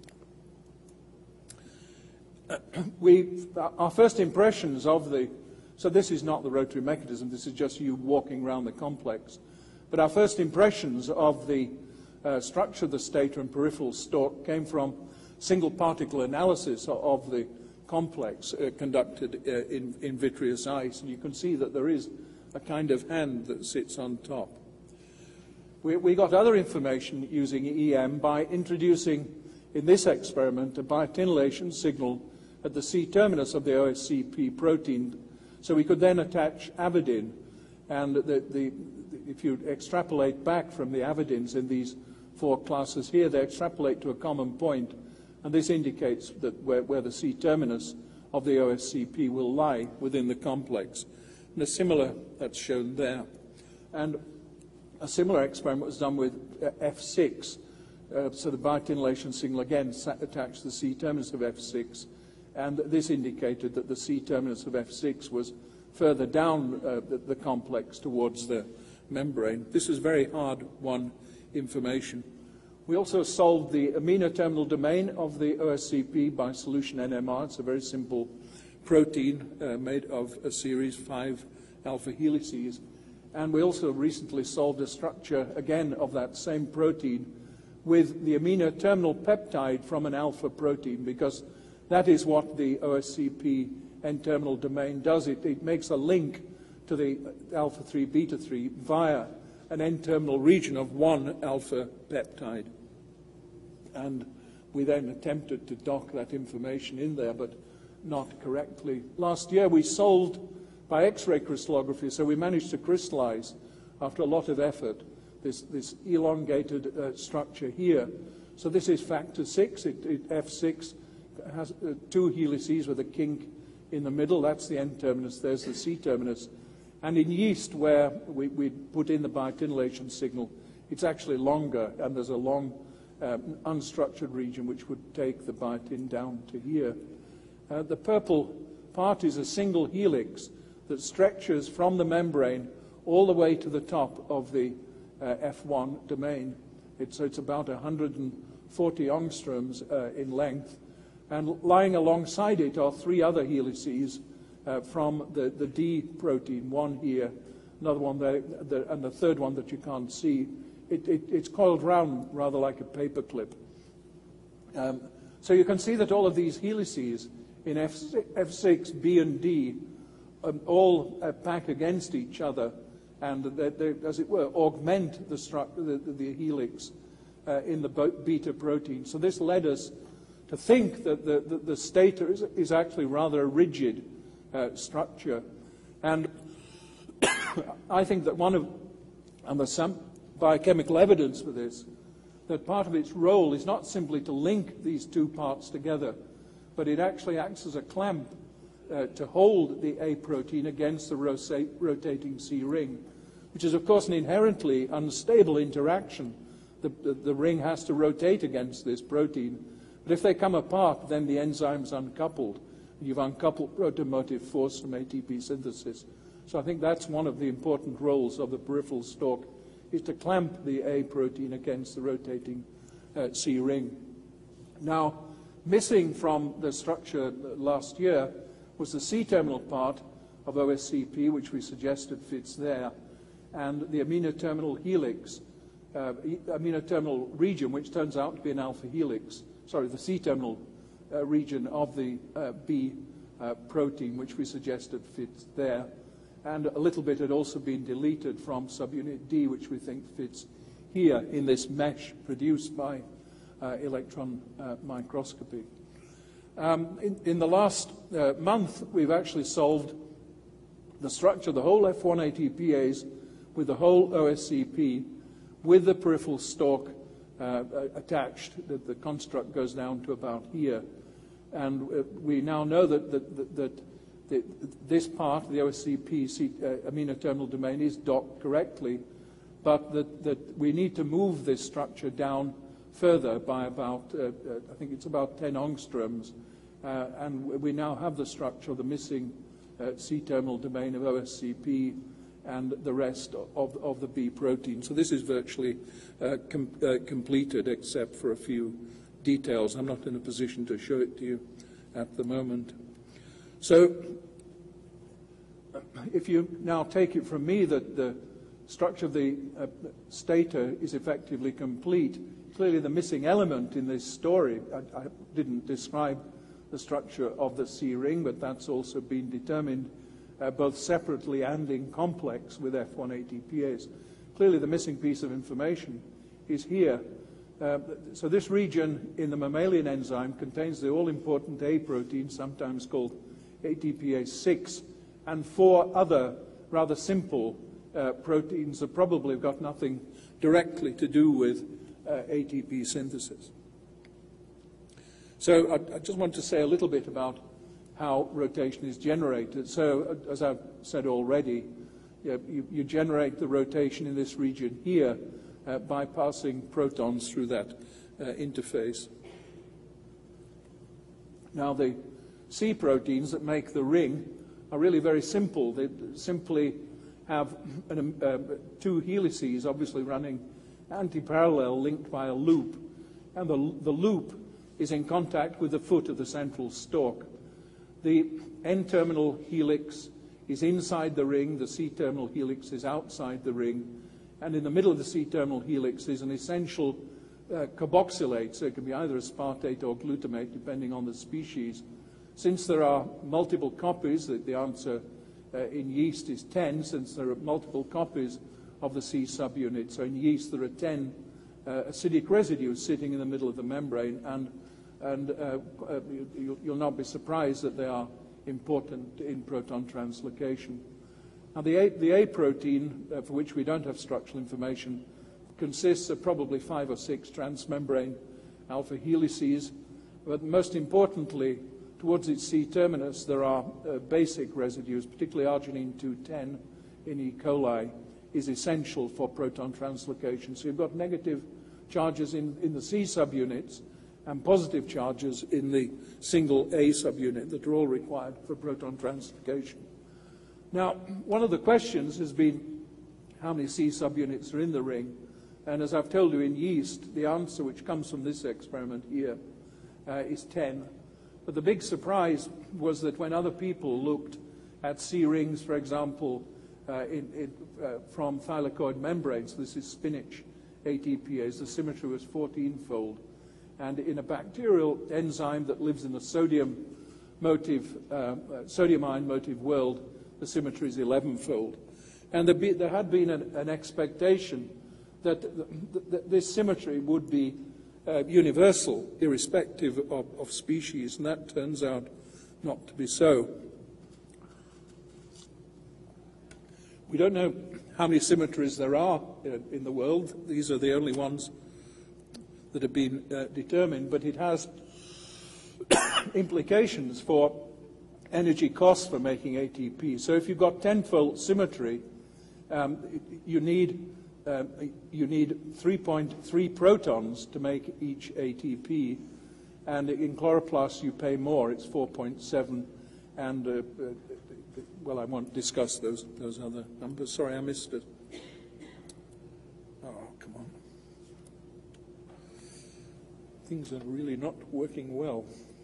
We, our first impressions of the, so this is not the rotary mechanism, this is just you walking around the complex, but our first impressions of the uh, structure of the stator and peripheral stalk came from single particle analysis of, of the complex uh, conducted uh, in, in vitreous ice, and you can see that there is a kind of hand that sits on top. We, we got other information using E M by introducing, in this experiment, a biotinylation signal at the C-terminus of the O S C P protein, so we could then attach avidin, and the, the, if you extrapolate back from the avidins in these four classes here, they extrapolate to a common point, and this indicates that where, where the C-terminus of the O S C P will lie within the complex. And a similar, that's shown there. And a similar experiment was done with uh, F six, uh, so the biotinylation signal again attached to the C-terminus of F six, and this indicated that the C-terminus of F six was further down uh, the, the complex towards the membrane. This is very hard-won information. We also solved the amino terminal domain of the O S C P by solution N M R. It's a very simple protein uh, made of a series, five alpha helices. And we also recently solved a structure, again, of that same protein with the amino terminal peptide from an alpha protein, because that is what the O S C P N-terminal domain does. It, it makes a link to the alpha three beta three via an N-terminal region of one alpha peptide. And we then attempted to dock that information in there, but not correctly. Last year we solved by X-ray crystallography, so we managed to crystallize, after a lot of effort, this, this elongated uh, structure here. So this is factor six. It, it, F six has uh, two helices with a kink in the middle. That's the N-terminus. There's the C-terminus. And in yeast, where we, we put in the biotinylation signal, it's actually longer, and there's a long um, unstructured region which would take the biotin down to here. Uh, the purple part is a single helix that stretches from the membrane all the way to the top of the uh, F one domain. It's, it's about one hundred forty angstroms uh, in length. And lying alongside it are three other helices uh, from the, the D protein, one here, another one there, the, and the third one that you can't see. It, it, it's coiled round rather like a paper clip. Um, so you can see that all of these helices in F six, B, and D um, all uh, pack against each other and, they, they, as it were, augment the, the, the helix uh, in the beta protein. So this led us to think that the, the, the stator is, is actually rather a rigid uh, structure. And I think that one of, and there's some biochemical evidence for this, that part of its role is not simply to link these two parts together, but it actually acts as a clamp uh, to hold the A protein against the rota- rotating C ring, which is, of course, an inherently unstable interaction. The, the, the ring has to rotate against this protein. But if they come apart, then the enzyme's uncoupled. You've uncoupled protomotive force from A T P synthesis. So I think that's one of the important roles of the peripheral stalk, is to clamp the A protein against the rotating uh, C ring. Now, missing from the structure last year was the C-terminal part of O S C P, which we suggested fits there, and the amino terminal helix, uh, amino terminal region, which turns out to be an alpha helix, sorry, the C-terminal uh, region of the uh, B uh, protein, which we suggested fits there. And a little bit had also been deleted from subunit D, which we think fits here in this mesh produced by uh, electron uh, microscopy. Um, in, in the last uh, month, we've actually solved the structure of the whole F one A T P As with the whole O S C P with the peripheral stalk uh, attached, that the construct goes down to about here. And uh, we now know that, that, that, that the, this part, the O S C P uh, amino terminal domain, is docked correctly, but that, that we need to move this structure down further by about, uh, uh, I think it's about ten angstroms, uh, and we now have the structure of the missing uh, C-terminal domain of O S C P and the rest of, of the B protein. So this is virtually uh, com uh, completed, except for a few details. I'm not in a position to show it to you at the moment. So if you now take it from me that the structure of the uh, stator is effectively complete, clearly the missing element in this story, I, I didn't describe the structure of the C ring, but that's also been determined uh, both separately and in complex with F one A T P As. Clearly the missing piece of information is here. Uh, so this region in the mammalian enzyme contains the all-important A protein, sometimes called A T P A six, and four other rather simple uh, proteins that probably have got nothing directly to do with uh, A T P synthesis. So I, I just want to say a little bit about how rotation is generated. So uh, as I've said already, you, you, you generate the rotation in this region here Uh, by passing protons through that uh, interface. Now, the C proteins that make the ring are really very simple. They simply have an, uh, two helices, obviously running anti-parallel, linked by a loop, and the, the loop is in contact with the foot of the central stalk. The N-terminal helix is inside the ring, the C-terminal helix is outside the ring, and in the middle of the C-terminal helix is an essential uh, carboxylate, so it can be either aspartate or glutamate, depending on the species. Since there are multiple copies, the, the answer uh, in yeast is ten, since there are multiple copies of the C subunit. So in yeast there are ten uh, acidic residues sitting in the middle of the membrane, and, and uh, uh, you, you'll not be surprised that they are important in proton translocation. Now, the A, the A protein, uh, for which we don't have structural information, consists of probably five or six transmembrane alpha helices, but most importantly, towards its C-terminus, there are uh, basic residues, particularly arginine two ten in E. coli, is essential for proton translocation. So you've got negative charges in, in the C subunits and positive charges in the single A subunit that are all required for proton translocation. Now, one of the questions has been how many C subunits are in the ring, and as I've told you in yeast, the answer which comes from this experiment here uh, is ten. But the big surprise was that when other people looked at C rings, for example, uh, in, in, uh, from thylakoid membranes, this is spinach A T P As, the symmetry was fourteen-fold. And in a bacterial enzyme that lives in the sodium motive, uh, uh, sodium ion motive world, the symmetry is eleven-fold. And there, be, there had been an, an expectation that th th this symmetry would be uh, universal, irrespective of, of species, and that turns out not to be so. We don't know how many symmetries there are in, in the world. These are the only ones that have been uh, determined, but it has implications for energy costs for making A T P. So if you've got ten-fold symmetry, um, you need um, you need three point three protons to make each A T P, and in chloroplasts you pay more. It's four point seven, and uh, uh, well, I won't discuss those those other numbers. Sorry, I missed it. Oh, come on. Things are really not working well.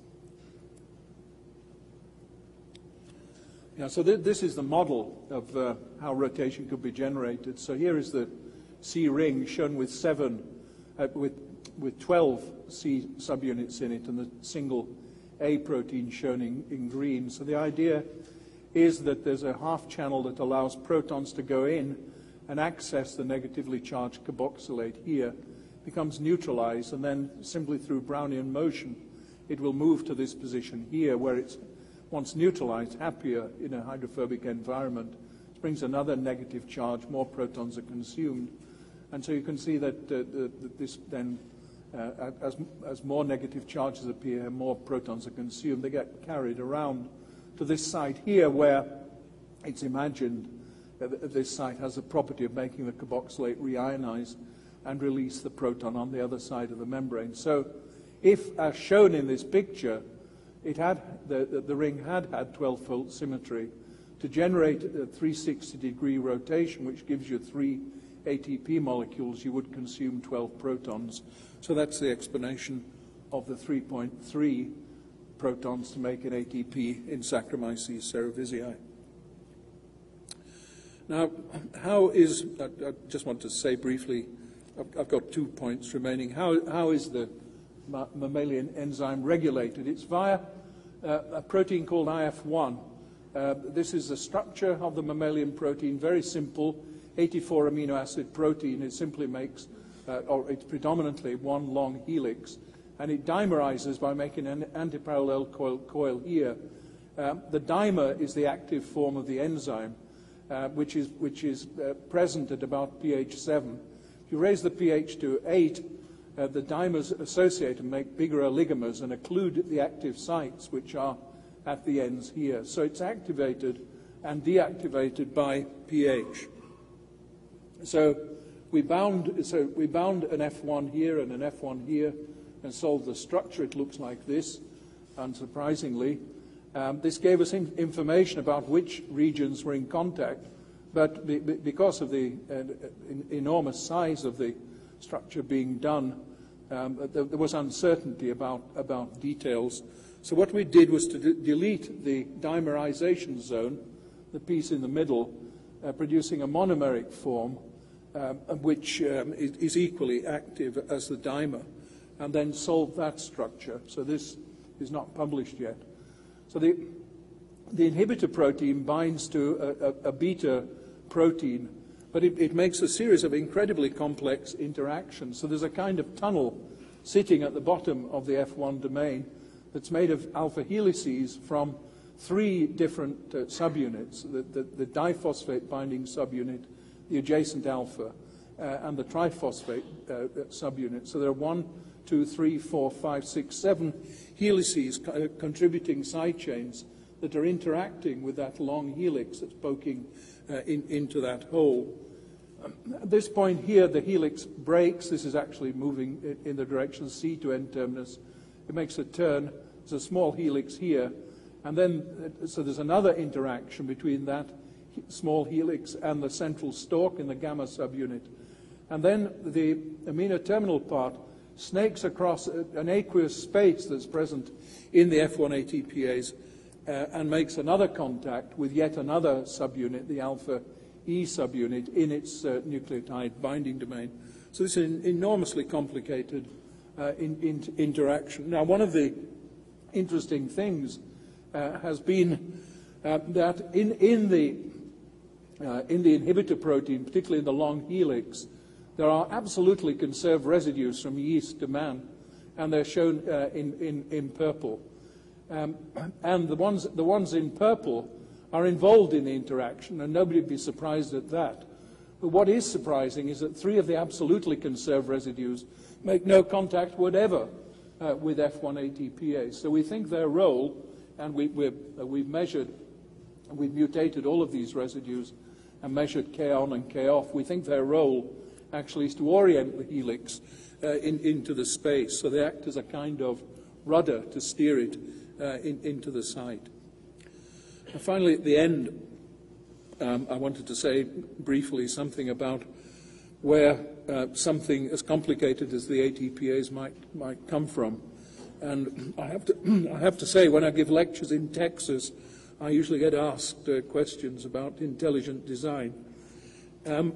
Yeah, so th this is the model of uh, how rotation could be generated. So here is the C ring shown with seven, uh, with with twelve C subunits in it, and the single A protein shown in, in green. So the idea is that there's a half channel that allows protons to go in and access the negatively charged carboxylate here, becomes neutralized, and then simply through Brownian motion, it will move to this position here where it's once neutralized, happier in a hydrophobic environment. It brings another negative charge, more protons are consumed, And so you can see that uh, the, the, this then, uh, as, as more negative charges appear, more protons are consumed. They get carried around to this site here where it's imagined that this site has the property of making the carboxylate reionize and release the proton on the other side of the membrane. So if, as shown in this picture, it had, the, the, the ring had had twelve-fold symmetry, to generate a three hundred sixty degree rotation, which gives you three A T P molecules, you would consume twelve protons. So that's the explanation of the three point three protons to make an A T P in Saccharomyces cerevisiae. Now, how is, I, I just want to say briefly, I've, I've got two points remaining. How, how is the ma mammalian enzyme regulated? It's via uh, a protein called I F one. Uh, this is the structure of the mammalian protein, very simple, eighty-four amino acid protein. It simply makes, uh, or it's predominantly one long helix, and it dimerizes by making an antiparallel coil, coil here. Um, the dimer is the active form of the enzyme, uh, which is, which is uh, present at about pH seven. If you raise the pH to eight, uh, the dimers associate and make bigger oligomers and occlude the active sites, which are at the ends here. So it's activated and deactivated by pH. So we bound, so we bound an F one here and an F one here and solved the structure. It looks like this, unsurprisingly. Um, this gave us in information about which regions were in contact, but be, be, because of the uh, in, enormous size of the structure being done, um, there, there was uncertainty about, about details. So what we did was to de delete the dimerization zone, the piece in the middle, uh, producing a monomeric form, um, which um, is, is equally active as the dimer, and then solve that structure. So this is not published yet. So the, the inhibitor protein binds to a, a, a beta protein, but it, it makes a series of incredibly complex interactions. So there's a kind of tunnel sitting at the bottom of the F one domain that's made of alpha helices from three different uh, subunits, the, the, the diphosphate binding subunit, the adjacent alpha, uh, and the triphosphate uh, subunit. So there are one, two, three, four, five, six, seven helices co contributing side chains that are interacting with that long helix that's poking uh, in, into that hole. Um, at this point here, the helix breaks. This is actually moving in, in the direction C to N terminus. It makes a turn. There's a small helix here. And then, uh, so there's another interaction between that he small helix and the central stalk in the gamma subunit. And then the amino terminal part snakes across a, an aqueous space that's present in the F one A T P As uh, and makes another contact with yet another subunit, the alpha E subunit, in its uh, nucleotide binding domain. So this is an enormously complicated uh, in, in, interaction. Now, one of the interesting things uh, has been uh, that in, in, the, uh, in the inhibitor protein, particularly in the long helix, there are absolutely conserved residues from yeast to man, and they're shown uh, in, in, in purple. Um, and the ones, the ones in purple are involved in the interaction, and nobody would be surprised at that. But what is surprising is that three of the absolutely conserved residues make no contact whatever uh, with F one A T P As. So we think their role, and we, we're, uh, we've measured, we've mutated all of these residues and measured K on and K off. We think their role actually is to orient the helix uh, in, into the space. So they act as a kind of rudder to steer it uh, in, into the site. And finally, at the end, um, I wanted to say briefly something about where uh, something as complicated as the A T P As might, might come from. And I have, to, I have to say, when I give lectures in Texas, I usually get asked uh, questions about intelligent design. Um,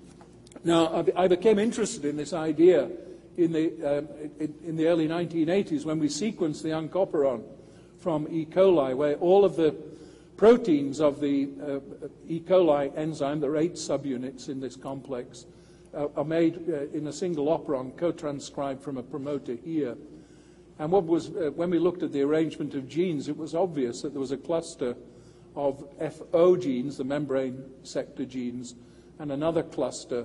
Now, I became interested in this idea in the, uh, in, in the early nineteen eighties when we sequenced the uncoperon from E. coli, where all of the proteins of the uh, E. coli enzyme, there are eight subunits in this complex, uh, are made uh, in a single operon, co-transcribed from a promoter here. And what was, uh, when we looked at the arrangement of genes, it was obvious that there was a cluster of F O genes, the membrane sector genes, and another cluster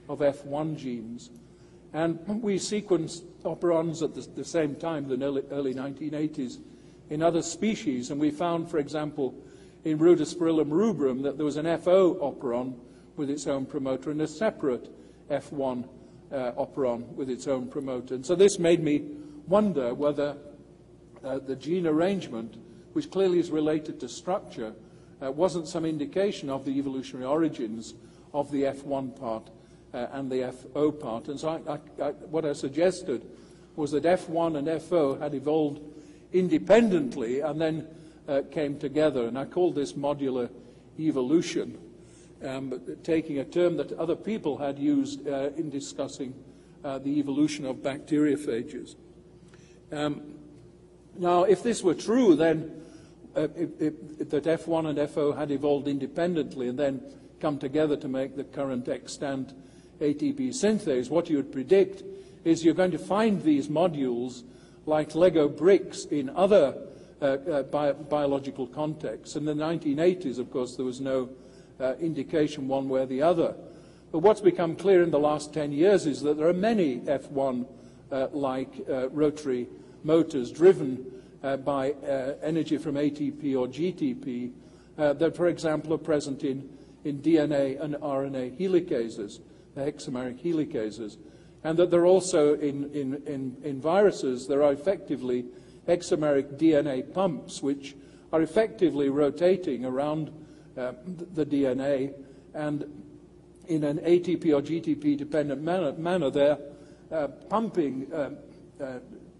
of F one genes. And we sequenced operons at the, the same time, the early, early nineteen eighties, in other species, and we found, for example, in Rhodospirillum rubrum that there was an F O operon with its own promoter and a separate F one uh, operon with its own promoter. And so this made me wonder whether uh, the gene arrangement, which clearly is related to structure, uh, wasn't some indication of the evolutionary origins of the F one part uh, and the F O part. And so I, I, I, what I suggested was that F one and F O had evolved independently and then uh, came together. And I called this modular evolution, um, taking a term that other people had used uh, in discussing uh, the evolution of bacteriophages. Um, now, if this were true, then uh, if, if, that F one and F O had evolved independently and then come together to make the current extant A T P synthase, what you would predict is you're going to find these modules like Lego bricks in other uh, uh, bi biological contexts. In the nineteen eighties, of course, there was no uh, indication one way or the other. But what's become clear in the last ten years is that there are many F one-like uh, uh, rotary motors driven uh, by uh, energy from A T P or G T P uh, that, for example, are present in, in D N A and R N A helicases, the hexameric helicases, and that they're also in, in, in, in viruses. There are effectively hexameric D N A pumps which are effectively rotating around uh, the D N A, and in an A T P or G T P dependent manner, manner they're uh, pumping um, uh,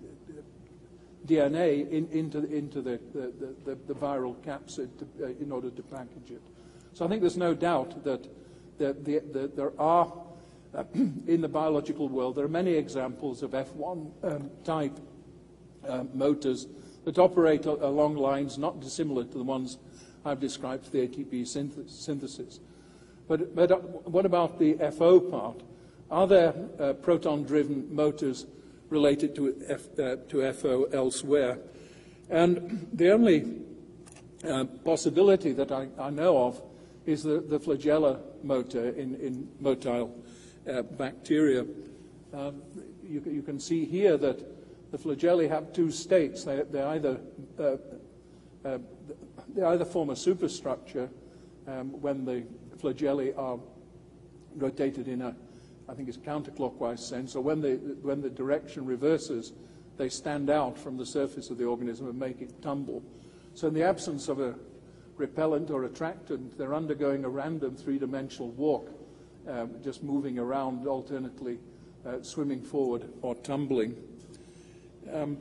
D N A in, into, into the, the, the, the viral capsid to, uh, in order to package it. So I think there's no doubt that the, the, the, there are, uh, in the biological world, there are many examples of F one um, type uh, motors that operate along lines not dissimilar to the ones I've described for the A T P synth synthesis. But, but uh, what about the F O part? Are there uh, proton-driven motors related to F, uh, to F O elsewhere? And the only uh, possibility that I, I know of is the, the flagella motor in, in motile uh, bacteria. Um, you, you can see here that the flagellae have two states. They, they, either, uh, uh, they either form a superstructure um, when the flagellae are rotated in a, I think it's counterclockwise sense, or when, they, when the direction reverses, they stand out from the surface of the organism and make it tumble. So in the absence of a repellent or attractant, they're undergoing a random three-dimensional walk, um, just moving around alternately, uh, swimming forward or tumbling. Um,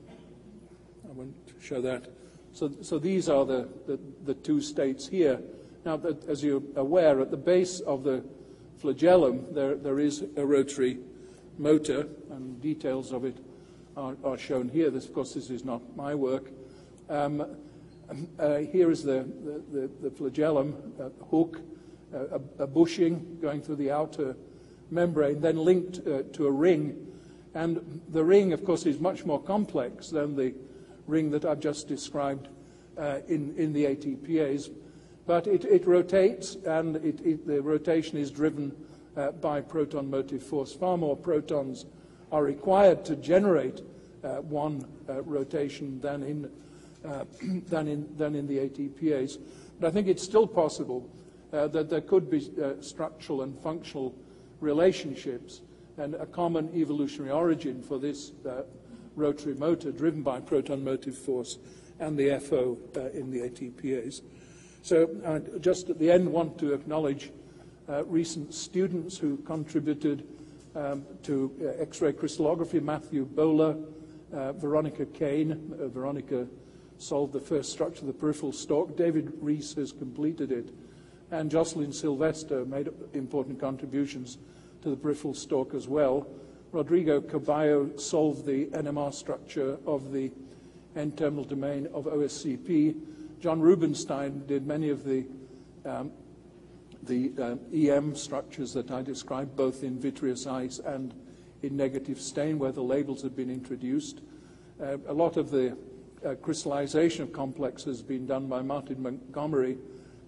I won't show that. So, so these are the, the, the two states here. Now, that, as you're aware, at the base of the flagellum, there, there is a rotary motor, and details of it are, are shown here. This, of course, this is not my work. Um, uh, here is the, the, the, the flagellum uh, hook, uh, a, a bushing going through the outer membrane, then linked uh, to a ring. And the ring, of course, is much more complex than the ring that I've just described uh, in, in the A T P As. But it, it rotates, and it, it, the rotation is driven uh, by proton motive force. Far more protons are required to generate uh, one uh, rotation than in, uh, than, in, than in the A T P As. But I think it's still possible uh, that there could be uh, structural and functional relationships and a common evolutionary origin for this uh, rotary motor driven by proton motive force and the F O uh, in the A T P As. So I just at the end want to acknowledge uh, recent students who contributed um, to uh, X-ray crystallography, Matthew Bowler, uh, Veronica Kane. Uh, Veronica solved the first structure of the peripheral stalk. David Rees has completed it. And Jocelyn Sylvester made important contributions to the peripheral stalk as well. Rodrigo Caballo solved the N M R structure of the N-terminal domain of O S C P. John Rubinstein did many of the, um, the uh, E M structures that I described, both in vitreous ice and in negative stain, where the labels have been introduced. Uh, a lot of the uh, crystallization of complexes has been done by Martin Montgomery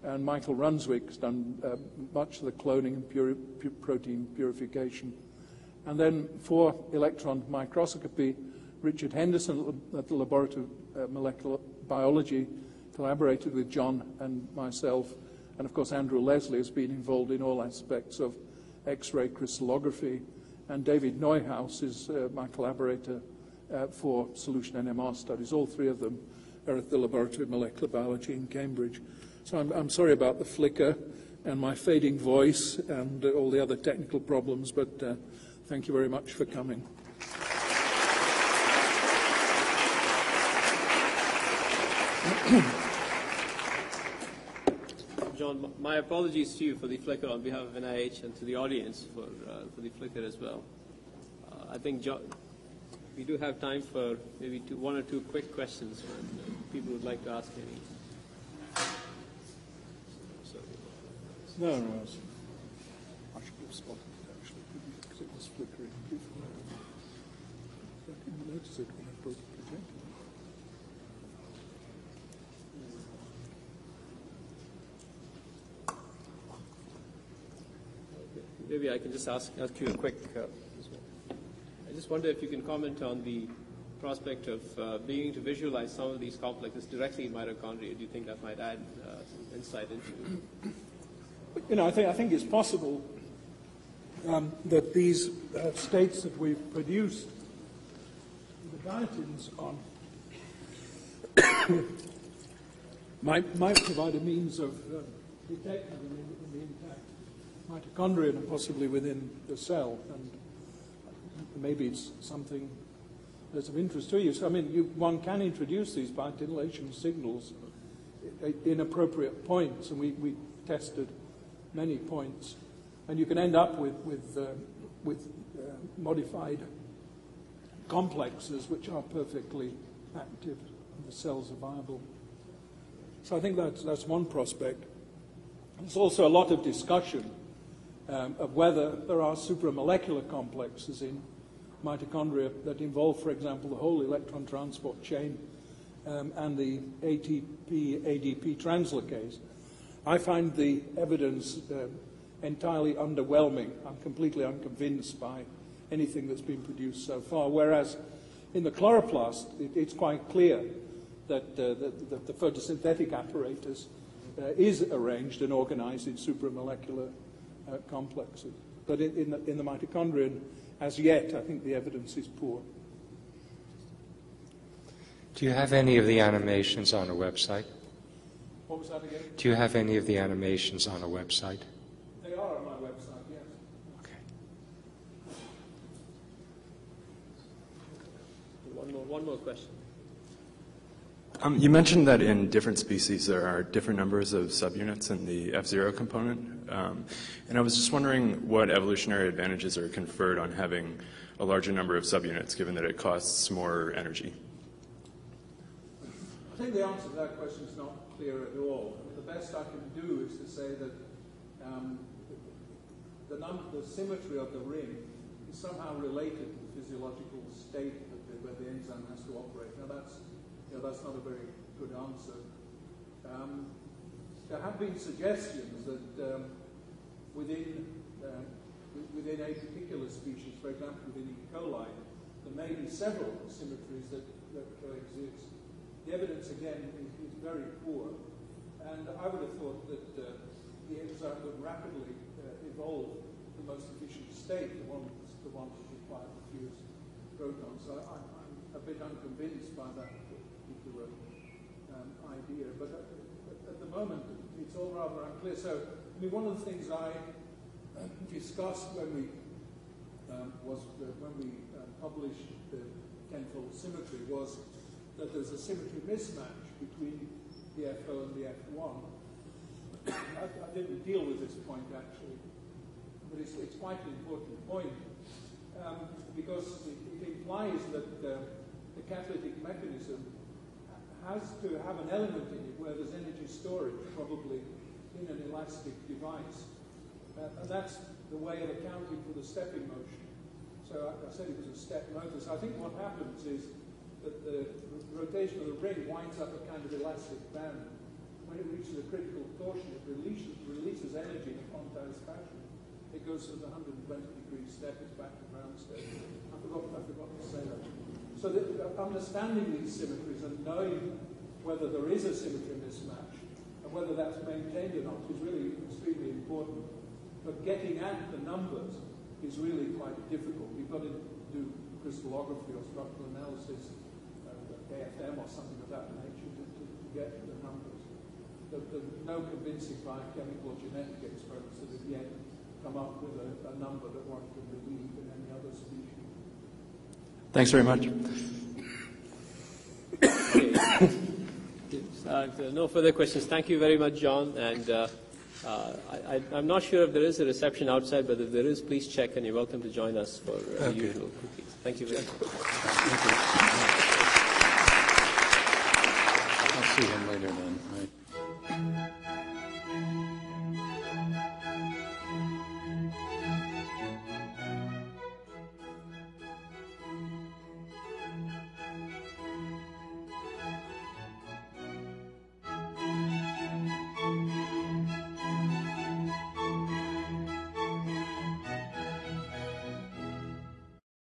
and Michael Runswick's done uh, much of the cloning and puri pu protein purification. And then for electron microscopy, Richard Henderson at the Laboratory of uh, Molecular Biology collaborated with John and myself. And of course, Andrew Leslie has been involved in all aspects of X-ray crystallography. And David Neuhaus is uh, my collaborator uh, for solution N M R studies. All three of them are at the Laboratory of Molecular Biology in Cambridge. So I'm, I'm sorry about the flicker and my fading voice and uh, all the other technical problems, but uh, thank you very much for coming. John, my apologies to you for the flicker on behalf of N I H and to the audience for, uh, for the flicker as well. Uh, I think, John, we do have time for maybe two, one or two quick questions when uh, people would like to ask any. So, No, no, I should have spotted it actually, because it was flickering before. I didn't notice it when I brought the projector. Maybe I can just ask, ask you a quick. Uh, I just wonder if you can comment on the prospect of uh, beginning to visualize some of these complexes directly in mitochondria. Do you think that might add uh, some insight into? You know, I think I think it's possible um, that these uh, states that we've produced, the dietins on, might might provide a means of uh, detecting them in, in the intact mitochondria and possibly within the cell, and maybe it's something that's of interest to you. So, I mean, you, one can introduce these biotinylation signals at inappropriate points, and we, we tested many points, and you can end up with with, uh, with uh, modified complexes which are perfectly active and the cells are viable. So I think that's that's one prospect. There's also a lot of discussion um, of whether there are supramolecular complexes in mitochondria that involve, for example, the whole electron transport chain um, and the A T P A D P translocase. I find the evidence uh, entirely underwhelming. I'm completely unconvinced by anything that's been produced so far, whereas in the chloroplast, it, it's quite clear that, uh, that, that the photosynthetic apparatus uh, is arranged and organized in supramolecular uh, complexes. But in, in, the, in the mitochondrion, as yet, I think the evidence is poor. Do you have any of the animations on a website? What was that again? Do you have any of the animations on a website? They are on my website, yes. Okay. One more, one more question. Um, you mentioned that in different species there are different numbers of subunits in the F zero component. Um, and I was just wondering what evolutionary advantages are conferred on having a larger number of subunits, given that it costs more energy. I think the answer to that question is not clear at all. I mean, the best I can do is to say that um, the, number, the symmetry of the ring is somehow related to the physiological state that the, where the enzyme has to operate. Now that's, you know, that's not a very good answer. Um, there have been suggestions that um, within, uh, within a particular species, for example within E. coli, there may be several symmetries that, that coexist. The evidence, again, is, is very poor, and I would have thought that uh, the enzyme would rapidly uh, evolve the most efficient state, the one the one that requires the fewest protons. So I, I'm a bit unconvinced by that particular um, idea, but at, at the moment it's all rather unclear. So, I mean, one of the things I uh, discussed when we um, was uh, when we uh, published the tenfold symmetry was that there's a symmetry mismatch between the F O and the F one. I, I didn't deal with this point actually, but it's, it's quite an important point um, because it, it implies that uh, the catalytic mechanism has to have an element in it where there's energy storage, probably in an elastic device. Uh, and that's the way of accounting for the stepping motion. So I, I said it was a step motor. So I think what happens is that the rotation of the ring winds up a kind of elastic band. when it reaches a critical torsion, it releases, releases energy in a quantized fashion. It goes through the one hundred twenty degree step, it's back to ground state. I forgot, I forgot to say that. So that understanding these symmetries and knowing whether there is a symmetry mismatch and whether that's maintained or not is really extremely important. But getting at the numbers is really quite difficult. You've got to do crystallography or structural analysis, uh, A F M or something of that nature to, to, to get the numbers. There, there's no convincing biochemical or genetic experiments that have yet come up with a, a number that one can believe in any other species. Thanks very much. Uh, no further questions. Thank you very much, John. And uh, uh, I, I'm not sure if there is a reception outside, but if there is, please check, and you're welcome to join us for uh, Okay. usual cookies. Thank you very much. Thank you. I'll see him later then, right?